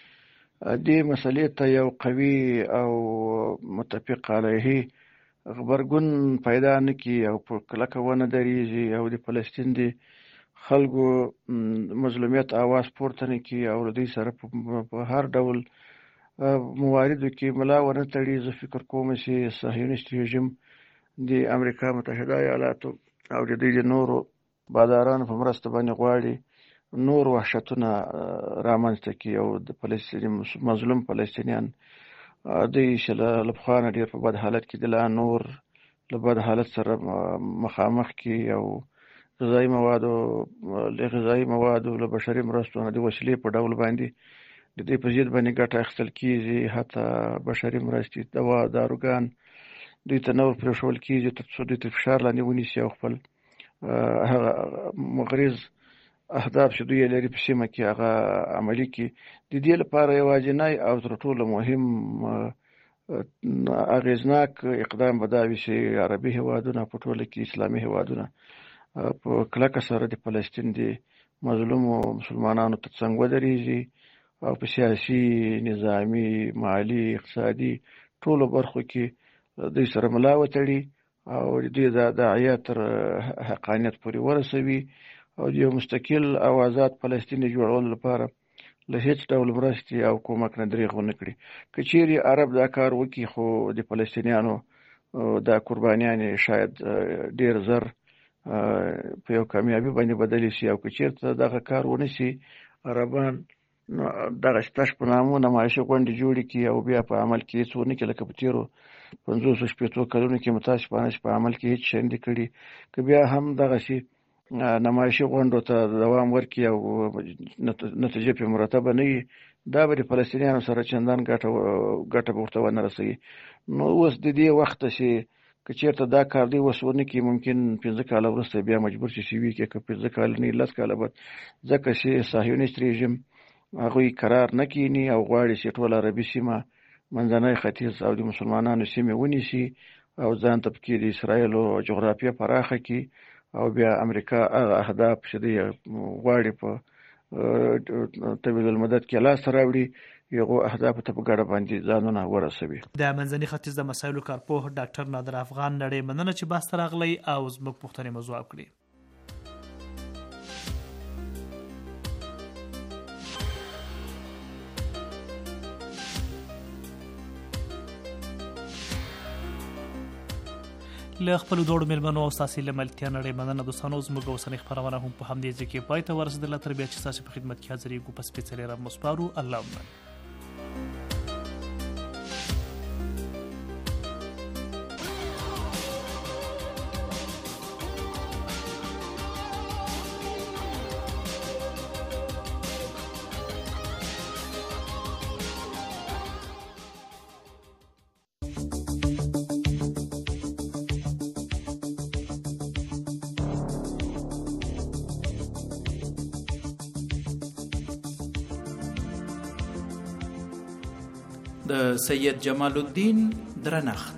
دې مسلې ته یو قوي او متفق علیه غبرګون پیدا نکړي او په کلکه ونه درېږي او د فلسطین د خلکو مظلومیت आवाज پورته نکړي او دوی سره په هر ډول مواردو کې ملا ونه تړي. زه فکر کوم چې صهیونیست رژیم د امریکا متحده ایالاتو او د دوی د نورو بادارانو په مرسته باندې غواړي نور وحشتونه رامنځته کړي او د فلسطین مظلوم فلسطینیان دوی چې له پخوانه ډېر په بد حالت کې د لا نور له بد حالت سره مخامخ کړي او غذایي موادو له بشري مرستو نه د وسیلې په ډول باندې د دې په ضد باندې ګټه اخیستل کېږي، حتی بشري مرستې، دوا، داروګان دوی ته نور پرېښول کېږي تر څو دوی تر فشار لاندې ونیسي او خپل هغه مغرض اهداف چې دوی لري په سیمه کې هغه عملي کړي. د دې لپاره یوازینی او تر ټولو مهم اغېزناک اقدام به دا وي چې عربي هیوادونه په ټوله کې اسلامي هیوادونه په کلکه سره د فلسطین د مظلومو مسلمانانو تر څنګ ودرېږي او په سیاسي، نظامي، مالي، اقتصادي ټولو برخو کې دوی سره ملا وتړي او دوی د داعیه تر حقانیت پورې ورسوي او یو مستقل او آزاد فلسطین جوړولو لپاره له هیڅ ډول مرستې او کومک نه دریغ ونه کړي. که چیرې عرب دا کار وکړي خو د فلسطینیانو دا قربانیان شاید ډیر زر په یو کامیابي باندې بدلی شي او که چیرته دغه کار ونه شي عربان دغه شتش په نامو نمایشي غونډې جوړې کړي او بیا په عمل کې هېڅ ونه کړي، لکه په تېرو 50-60 کلونو کې متاسفانه په عمل کې هېڅ شی نه دي کړي. که بیا هم دغسې نمایشي غونډو ته دوام ورکړي او نتیجه پرې مرتبه نه وي، دا به د فلسطینیانو سره چندان ګټه به ورته ونه رسوي. نو اوس د دې وخته چې که چېرته دا کار دی اوس ونه کړي ممکن 15 کاله وروسته بیا مجبور شي وي کې که 15 کاله نه 10 کاله بعد ځکه چې صهیونیست رژیم هغوی قرار نه کینی او غواړي چې ټول عربي سیمه منځنی ختیځ او د مسلمانانو سیمې ونیسي او ځان ته پکې د اسرایلو جغرافیه پراخه کړي او بیا امریکا هغه اهداف چې دی غواړي په طویل المدت کې لاسته راوړي یغو اهداف ته په ګډه باندې ځانونه ورسوي. د منځني ختیځ د مسایلو کارپوه ډاکټر نادر افغان نړۍ مننه چې بحث ته راغلی او زموږ پوښتنې مو ځواب کړي. له خپل دوړو مېلمنو او ستاسې له ملتیا نړۍ مننه دوستانو. زموږ اوسنۍ خپرونه هم په همدې ځای کې پای ته ورسېدله. تر بیا چې ستاسې په خدمت کې حاضرېږو په سپېڅلي رب مو سپارو. الله مو د سید جمال الدین درنښت.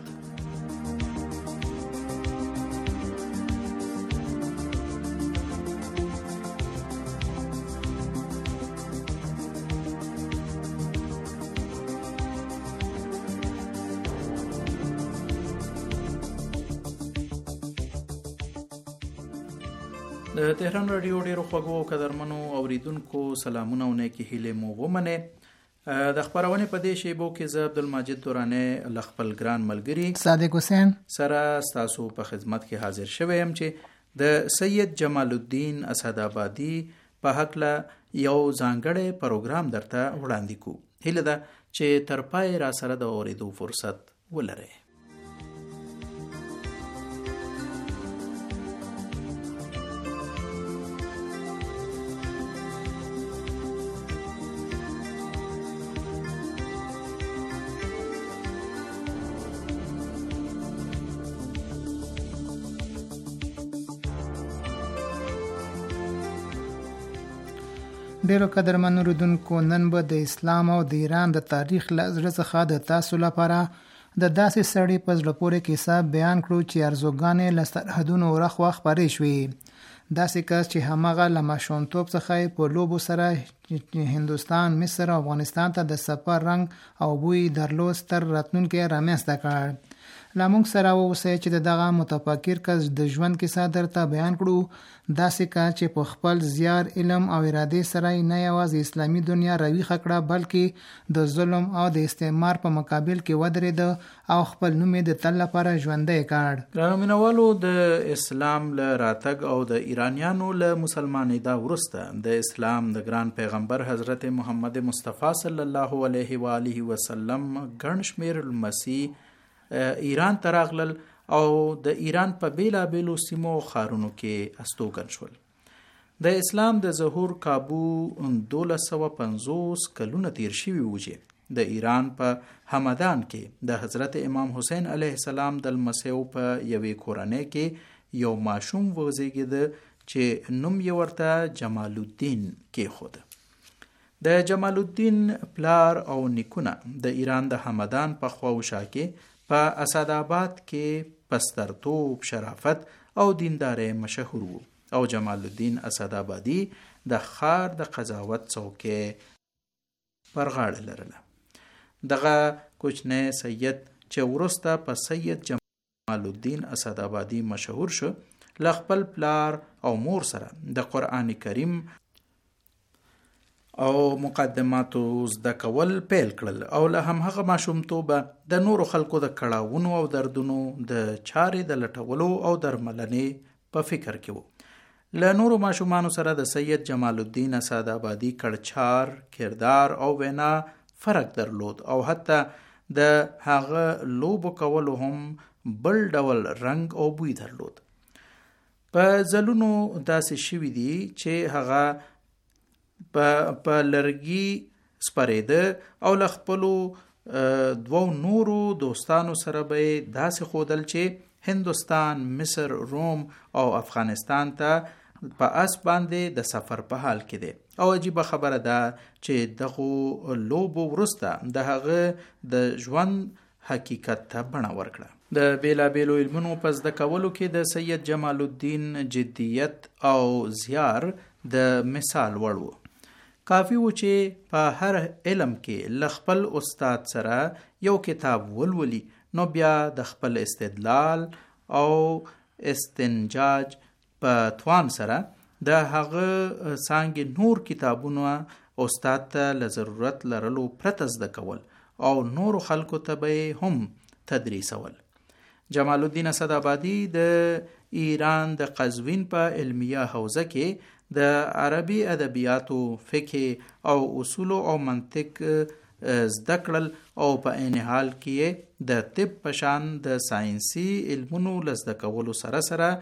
د تهران رادیو ډیرو خوږو او قدرمنو اوریدونکو سلامونه او نیکی هیلې مو ومنه. د خبرونه په دې شیبو کې زه عبدالمجید دورانه ل خپل ګران ملګری صادق حسین سره تاسو په خدمت کې حاضر شوم چې د سید جمال الدین اسدآبادي په حق له یو ځانګړی پروګرام درته وړاندې کو. هیله ده چې تر پای را سره د اوریدو فرصت ولرئ. ډیرو قدرمن اوریدونکو، نن به د اسلام او د ایران د تاریخ له زړه څخه د تاسو لپاره د داسې سړي په زړه پورې کیسه بیان کړو چې ارزوګانې له سرحدونو ورخوا خپرې شوې. داسې کس چې همغه له ماشومتوب څخه په لوبو سره هندوستان، مصر او افغانستان ته د سفر رنګ او بوی درلود ستر راتلونکی رامنځته کړ. لا موږ سره اوسئ چې دغه متفکر کس د ژوند کیسه درته بیان کړو. داسې کس چې په خپل زیار، علم او اراده سره نه یوازې اسلامي دنیا راویښه کړه بلکې د ظلم او د استعمار په مقابل کې ودرېد او خپل نوم د تل لپاره ژوندی کړ. ګرانو مینوالو، د اسلام له راتګ او د ایرانیانو له مسلمانېدا وروسته د اسلام د ګران پیغمبر حضرت محمد مصطفی صلی الله علیه و آله وسلم ګڼ شمېر لمسي ایران ته راغلل او د ایران په بیلابیلو سیمو ښارونو کې استوګن شول. د اسلام د ظهور کابو 1250 کلونه تیر شوي وو چې د ایران په همدان کې د حضرت امام حسین علیه السلام د لمسیو په یوې کورنۍ کې یو ماشوم وزیږید چې نوم یې ورته جمال الدین کېښود. د جمال الدین پلار او نیکونه د ایران د همدان په خواوشا کې په اسدآباد کې پسترتوب، شرافت او دینداري مشهور وو او جمال الدین اسدآبادي د ښار د قضاوت څوکۍ پر غاړه لرله. دغه کوچنی سید چې وروسته په سید جمال الدین اسدآبادي مشهور شو، له خپل پلار او مور سره د قرآن کریم او مقدماتو زده کول پیل کړل او له همهغه ماشومتوبه د نورو خلکو د کړاوونو او دردونو د چارې د لټولو او درملنې په فکر کې وو. له نورو ماشومانو سره د سید جمال الدین اسدآبادي کړچار، کردار او وینا فرق درلود او حتی د هغه لوبو کولو هم بل ډول رنګ او بوی درلود. په ځلونو داسې شوي دي چې هغه په لرګي سپرېده او له خپلو دوو نورو دوستانو سره به داسې ښودل چې هندوستان، مصر، روم او افغانستان ته په اس باندې د سفر په حال کې دی. او عجیبه خبره ده چې دغه لوبو وروسته د هغه د ژوند حقیقت ته بڼه ورکړه. د بیلابیلو علمونو په زده کولو کې د سید جمال الدین جدیت او زیار د مثال وړ و. کافی و چې په هر علم کې ل خپل استاد سره یو کتاب ولولي، نو بیا د خپل استدلال او استنتاج په توان سره د هغه څنګه نور کتابونه استاد ته له ضرورت لرلو پرته زده کول او نور خلکو ته به هم تدریسول. جمال الدین اسدآبادي د ایران د قزوین په علمیه حوزه کې د عربي ادبیاتو، فقه او اصول او منطق زده کړل او په عین حال کې د طب په شان د ساينسي علمونو لزده کولو سره سره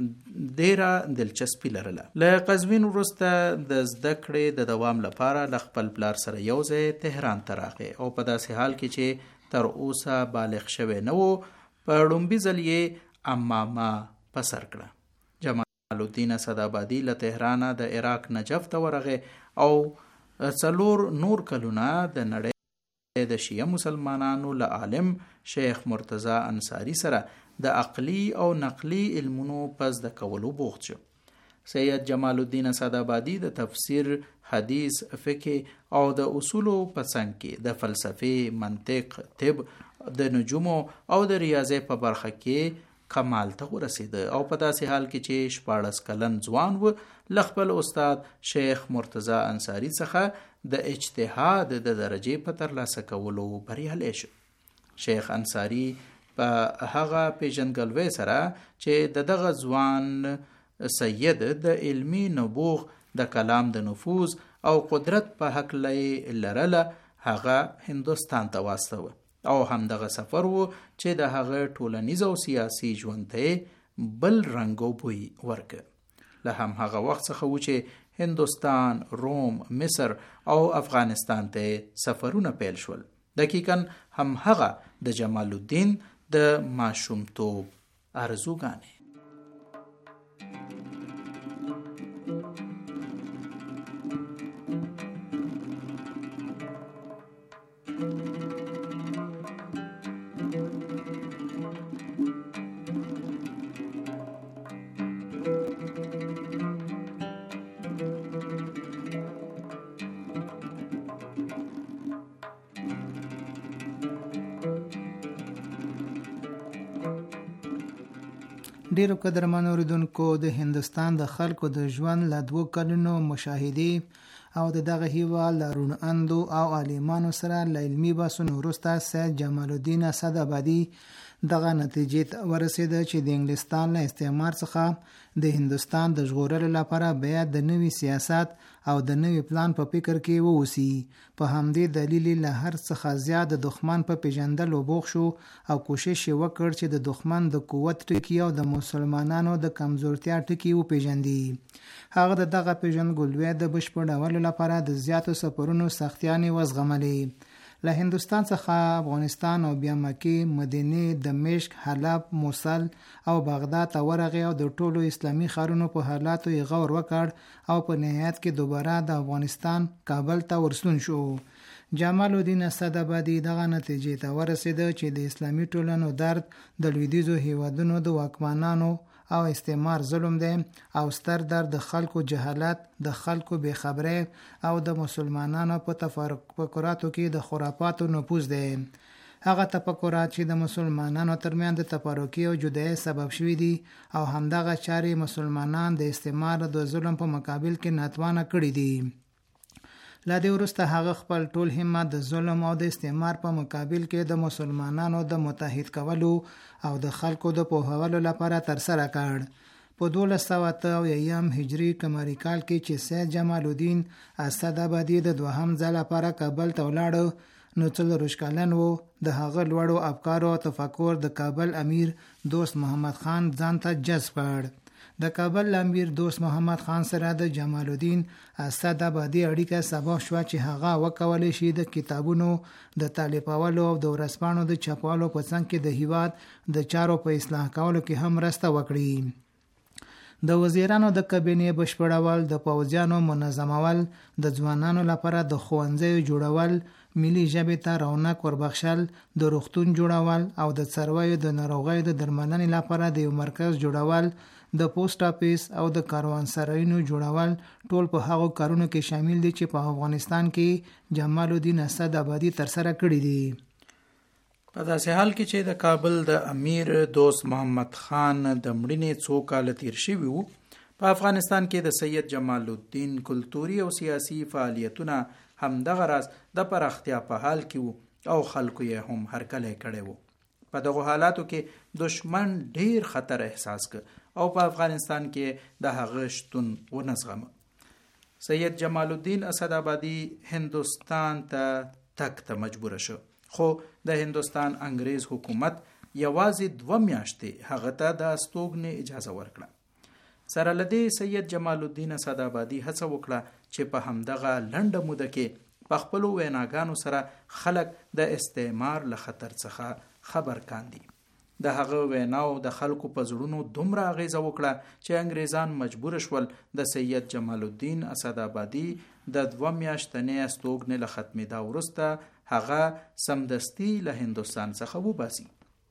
ډیره دلچسپي لرله. له قزوین وروسته د زده کړې د دوام لپاره له خپل پلار سره یو ځای تهران ته راغی او په داسې حال کې چې تر اوسه بالغ شوی نه و، په لومبي ځل یې امامه په سر کړه. جمال الدین اسدآبادي له تهرانه د عراق نجف ته ورغی او 4 نور کلونه د نړۍ د شیعه مسلمانانو له عالم شیخ مرتضی انصاری سره د عقلی او نقلی علمونو په زده کولو بوخت شو. سید جمال الدین اسدآبادي د تفسیر، حدیث، فقه او د اصولو په څنګ کې د فلسفه، منطق، طب، د نجومو او د ریاضي په برخه کې کمال ته ورسید او په داسې حال کې چې 14 کلن ځوان و ل خپل استاد شیخ مرتضی انصاری څخه د اجتهاد د درجه په ترلاسه کولو بریالی شو. شیخ انصاری په هغه پیژنګلوي سره چې دغه ځوان سید د علمی نبوغ، د کلام د نفوذ او قدرت په حق لرله، هغه هندوستان ته واستوه او همدغه سفر و چې د هغه ټولنیز او سیاسي ژوند ته بل رنګ او بوی ورکه. له هغه وخت څخه و چې هندوستان، روم، مصر او افغانستان ته سفرونه پیل شول. دقیقاً هغه د جمال الدین د ماشومتوب آرزوګانې. ډیرو قدرمنو اوریدونکو، د هندوستان د خلکو د ژوند له 2 کلونو مشاهدې او د دغه هیواد له روڼاندو او عالمانو سره له علمي بحثونو وروسته سید جمال الدین اسدآبادي دغه نتیجې ته ورسېده چې د انګلستان له استعمار څخه د هندوستان د ژغورلو لپاره باید د نوي سیاست او د نوي پلان په فکر کې ووسی. په همدې دلیل له هر څخه زیات د دښمن په پیژندلو بوخ شو او کوشش یې وکړ چې د دښمن د قوت ټکي او د مسلمانانو د کمزورتیا ټکي وپیژندي. هغه د دغه پیژندګلوۍ د بشپړولو لپاره د زیاتو سفرونو سختیانې وزغملې. له هندوستان څخه افغانستان او بیا مکې، مدینه، دمشق، حلب، موصل او بغداد ته ورغی او د ټولو اسلامي ښارونو په حالاتو یې غور وکړ او په نهایت کې دوباره د افغانستان کابل ته ورستون شو. جمال الدین اسدآبادي دغه نتیجې ته ورسېده چې د اسلامي ټولنو درد د لویدیځو هیوادونو د واکمنانو او استعمار ظلم دی او ستر درد د خلکو جهالت، د خلکو بے خبری او د مسلمانانو په تفکراتو کې د خرافاتو نفوذ دی. هغه تفکرات چې د مسلمانانو ترمنځ د تفرقې او جدایۍ سبب شوي دي او همدغه چارې مسلمانان د استعمار د ظلم په مقابل کې ناتوانه کړي دي. له دې وروسته هغه خپل ټول همت د ظلم او د استعمار په مقابل کې د مسلمانانو د متحد کولو او د خلکو د پوهولو لپاره ترسره کړ. په 1283 هجری قمری کال کې چې سید جمال الدین اسدآبادي د دوهم ځل لپاره کابل ته ولاړ، نو 40 کلن و. د هغه لوړو افکارو او تفکر د کابل امیر دوست محمد خان ځان ته جذب کړ. د کابل امیر دوست محمد خان سره د جمال الدین اسدابادي اړیکه سبب شو چې هغه وکولای شي د کتابونو د تالیفولو او د ورځپاڼو د چاپولو په څنګ کې د هیواد د چارو په اصلاح کولو کې هم مرسته وکړي. د وزیرانو د کابینې بشپړول، د پوځیانو منظمول، د ځوانانو لپاره د ښوونځیو جوړول، ملي ژبې ته رونق وربخښل، د روغتون جوړول او د څارویو د ناروغیو د درملنې لپاره د یو مرکز جوړول، د پوسټ افیس او د کاروانسرایونو جوړول ټول په هغو کارونو کې شامل دي چې په افغانستان کې جمال الدین اسدابادي ترسره کړي دي. په داسې حال کې چې د کابل د امیر دوست محمد خان د مړینې څو کال تیر شوي وو، په افغانستان کې د سید جمال الدین کلتوري او سیاسي فعالیتونه همدغه راز د پراختیا په حال کې وو او خلکو یې هم هرکلی کړی وو. په دغه حالاتو کې دشمن ډیر خطر احساس کړ او په افغانستان کې د هغه شتون ونزغمه. سید جمال الدین اسدابادي هندوستان ته تک ته مجبور شو، خو د هندوستان انګریز حکومت یوازې 2 میاشتې هغه ته د استوګنې اجازه ورکړه. سره لدی سید جمال الدین اسدابادي هڅه وکړه چې په همدغه لنډه موده کې په خپلو ویناګانو سره خلک د استعمار له خطر څخه خبر کاندي. د هغه ویناو د خلکو په زړونو دومره اغیزه وکړه چې انګریزان مجبور شول د سید جمال الدین اسدابادي د 2 میاشتنې استوګنې له ختمېدا وروسته هغه سمدستي له هندوستان څخه وباسي.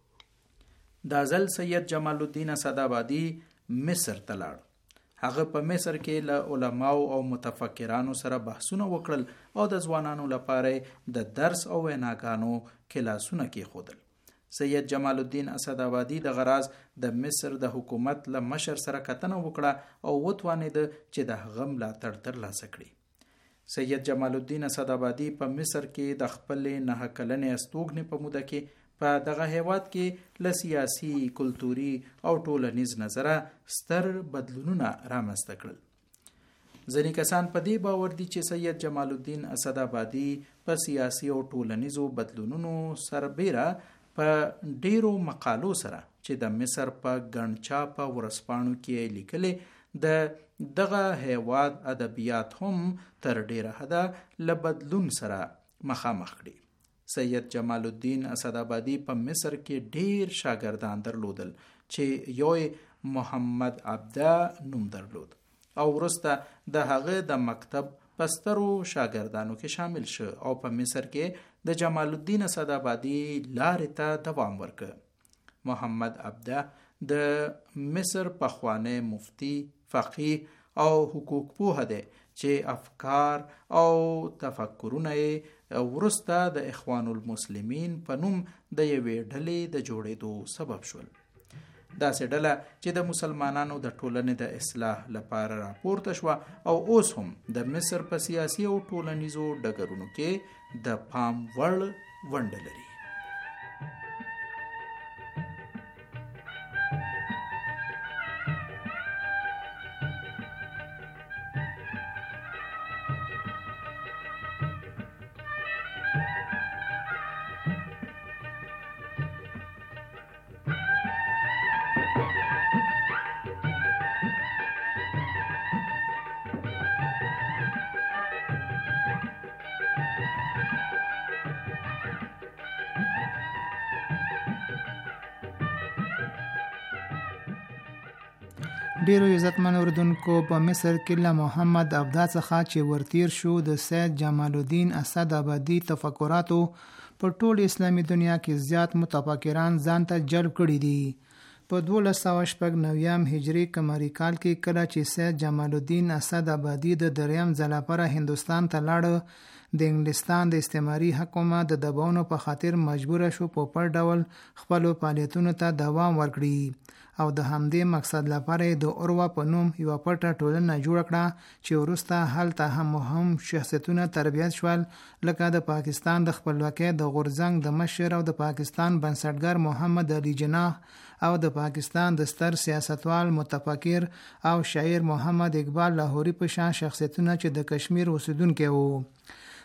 دا ځل سید جمال الدین اسدابادي مصر ته لاړ. هغه په مصر کې له علماو او متفکرانو سره بحثونه وکړل او د ځوانانو لپاره د درس او ویناګانو کلاسونه کېښودل. سید جمال الدین اسدابادي د غراز د مصر د حکومت له مشر سره کتنه وکړه او وتوانید چې د هغه ملاتړ ترلاسه کړي. سید جمال الدین اسدابادي په مصر کې د خپل 9 کلنې استوګنې په موده کې په دغه هیواد کې له سیاسي، کلتوري او ټولنیز نظره ستر بدلونونه رامنځته کړل. ځینې کسان په دې باور دي چې سید جمال الدین اسدابادي په سیاسي او ټولنیزو بدلونونو سربیره په ډیرو مقالو سره چې د مصر په ګڼچاپه ورځپاڼو کې لیکلې د دغه هیواد ادبیات هم تر ډیره حده له بدلون سره مخامخ کړي. سید جمال الدین اسدابادي په مصر کې ډیر شاګردان درلودل چې یو محمد عبده نوم درلود او وروسته د هغه د مکتب پسترو شاګردانو کې شامل شو او په مصر کې د جمال الدین اسدابادي لارې ته دوام ورکړ. محمد عبده د مصر پخوانی مفتی، فقیه او حقوق پوه دی چې افکار او تفکرونه یې وروسته د اخوان المسلمین په نوم د یوې ډلې د جوړېدو سبب شول. داسې ډله چې د مسلمانانو د ټولنې د اصلاح لپاره راپورته شوه او اوس هم د مصر په سیاسي او ټولنیزو ډګرونو کې د پام وړ ونډه لري. ډیرو عزتمن اوردونکو په مصر کې له محمد عبده څخه چې ورتیر شو د سید جمال الدین اسدابادي تفکراتو په ټول اسلامي دنیا کې زیات متفکران ځان ته جلب کړي دي. په 1299 هجری قمری کال کې کله چې سید جمال الدین اسدابادي د دریم ځل لپاره هندوستان ته لاړ، د انګلستان د استعماري حکومت د دباونو په خاطر مجبور شو په پټ ډول خپل فعالیتونو ته دوام ورکړي او د همدې مقصد لپاره د اوروا په نوم یو پټه ټولنه جوړ کړه چې وروسته هلته هم مهم شخصیتونه تربیت شول، لکه د پاکستان د خپلواکۍ د غورځنګ د مشر او د پاکستان بنسټګر محمد علي جناح او د پاکستان د ستر سیاستوال، متفکر او شاعر محمد اقبال لاهوري په شان شخصیتونه چې د کشمیر اوسیدونکي وو.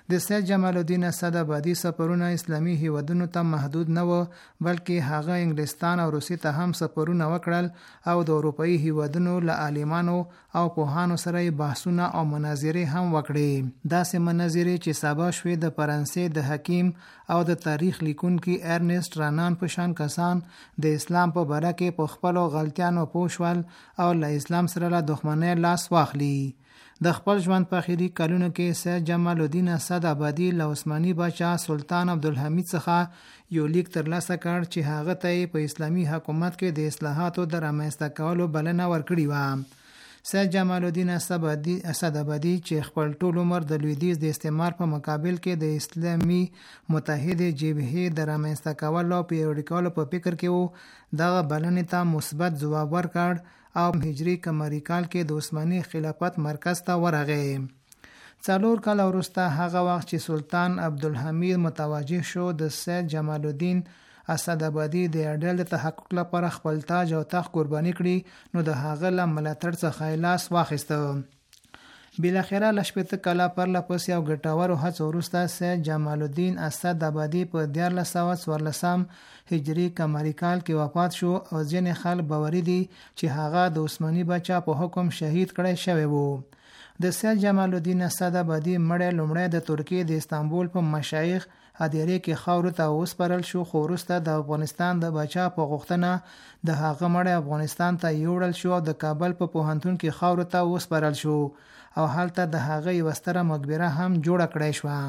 د سید جمال الدین اسد آبادي سفرونه اسلامي هیوادونو ته محدود نه و، بلکې هغه انګلستان او روسیې ته هم سفرونه وکړل او د اروپאי هیوادونو له عالمانو او پوهانو سره بحثونه او مناظرې هم وکړې. داسې مناظرې چې سبا شوې د فرانسې د حکیم او د تاریخ لیکونکي ارنست رانان په شان کسان د اسلام په باره کې په خپلو غلطیانو پوه شول او له اسلام سره له دښمنۍ لاس واخلي. د خپل ژوند په اخري کلونو کې سید جمال الدین اسد آبادي له عثماني باچا سلطان عبدالحمید څخه یو لیک ترلاسه کړ چې هغه ته په اسلامي حکومت کې د اصلاحاتو د رامنځته کولو بلنه ورکړې وه. سید جمال الدین اسد آبادي چې خپل ټول عمر د لویدیځ د استعمار په مقابل کې د اسلامي متحده جبهې د رامنځته کولو او پیاوړي کولو په فکر کې و، دغه بلنې ته مثبت ځواب ورکړ او هجری قمری کال کې د عثماني خلافت مرکز ته ورغی. 4 کال وروسته هغه وخت چې سلطان عبدالحمید متوجه شو د سید جمال الدین اسد آبادي د عدالت تحقق لپاره خپل تاج او تخت قرباني کړي، نو د هغه له ملاتړ څخه لاس واخیسته. بالاخره له 18 کاله پرلپسې او ګټورو هڅو وروسته سید جمال الدین اسد آبادي په 1414 هجری قمری کال کې وفات شو او ځینې خلک باوري دي چې هغه د عثماني باچا په حکم شهید کړی شوی وو. د سید جمال الدین اسد آبادي مړی لومړی د ترکیې د استانبول په مشایخ هدیره کې خاورو ته وسپارل شو، خو وروسته د افغانستان د باچا په غوښتنه د هغه مړی افغانستان ته یوړل شو او د کابل په پوهنتون کې خاورو ته وسپارل شو او هلته د هغه یوه ستره مقبره هم جوړه کړی شوه.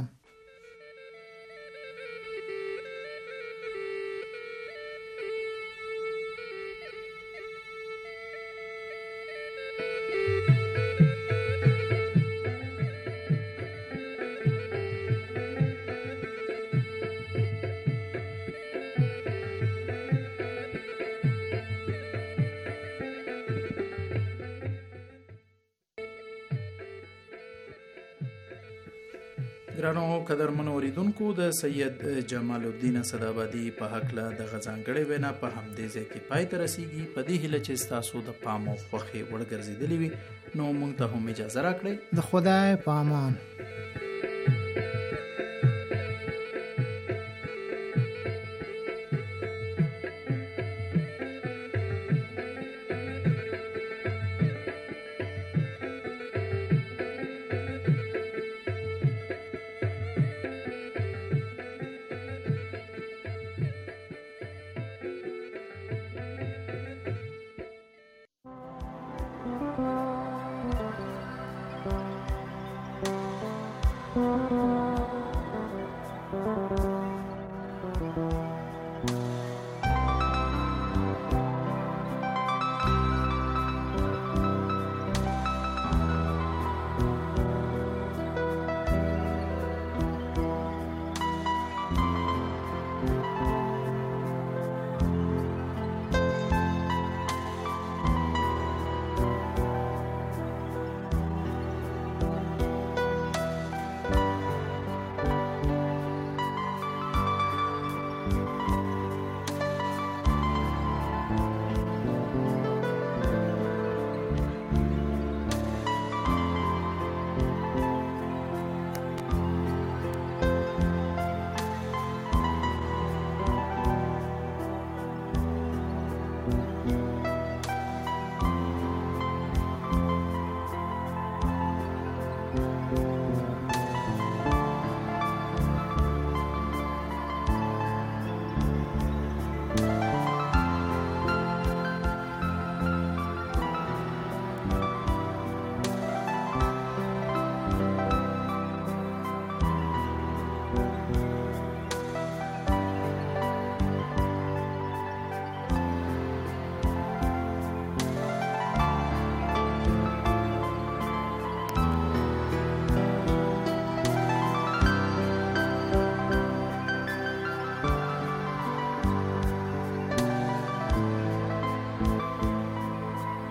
ګرانو قدرمنو اوریدونکو، د سید جمال الدین اسد آبادي په هکله د ځانګړې وینا په همدې ځای کې پای ته رسیږي. په دې هیله چې ستاسو د پام او خوښې وړ ګرځېدلې وي، نو موږ ته هم اجازه راکړئ. د خدای په امان.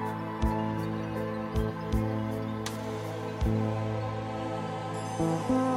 Thank you.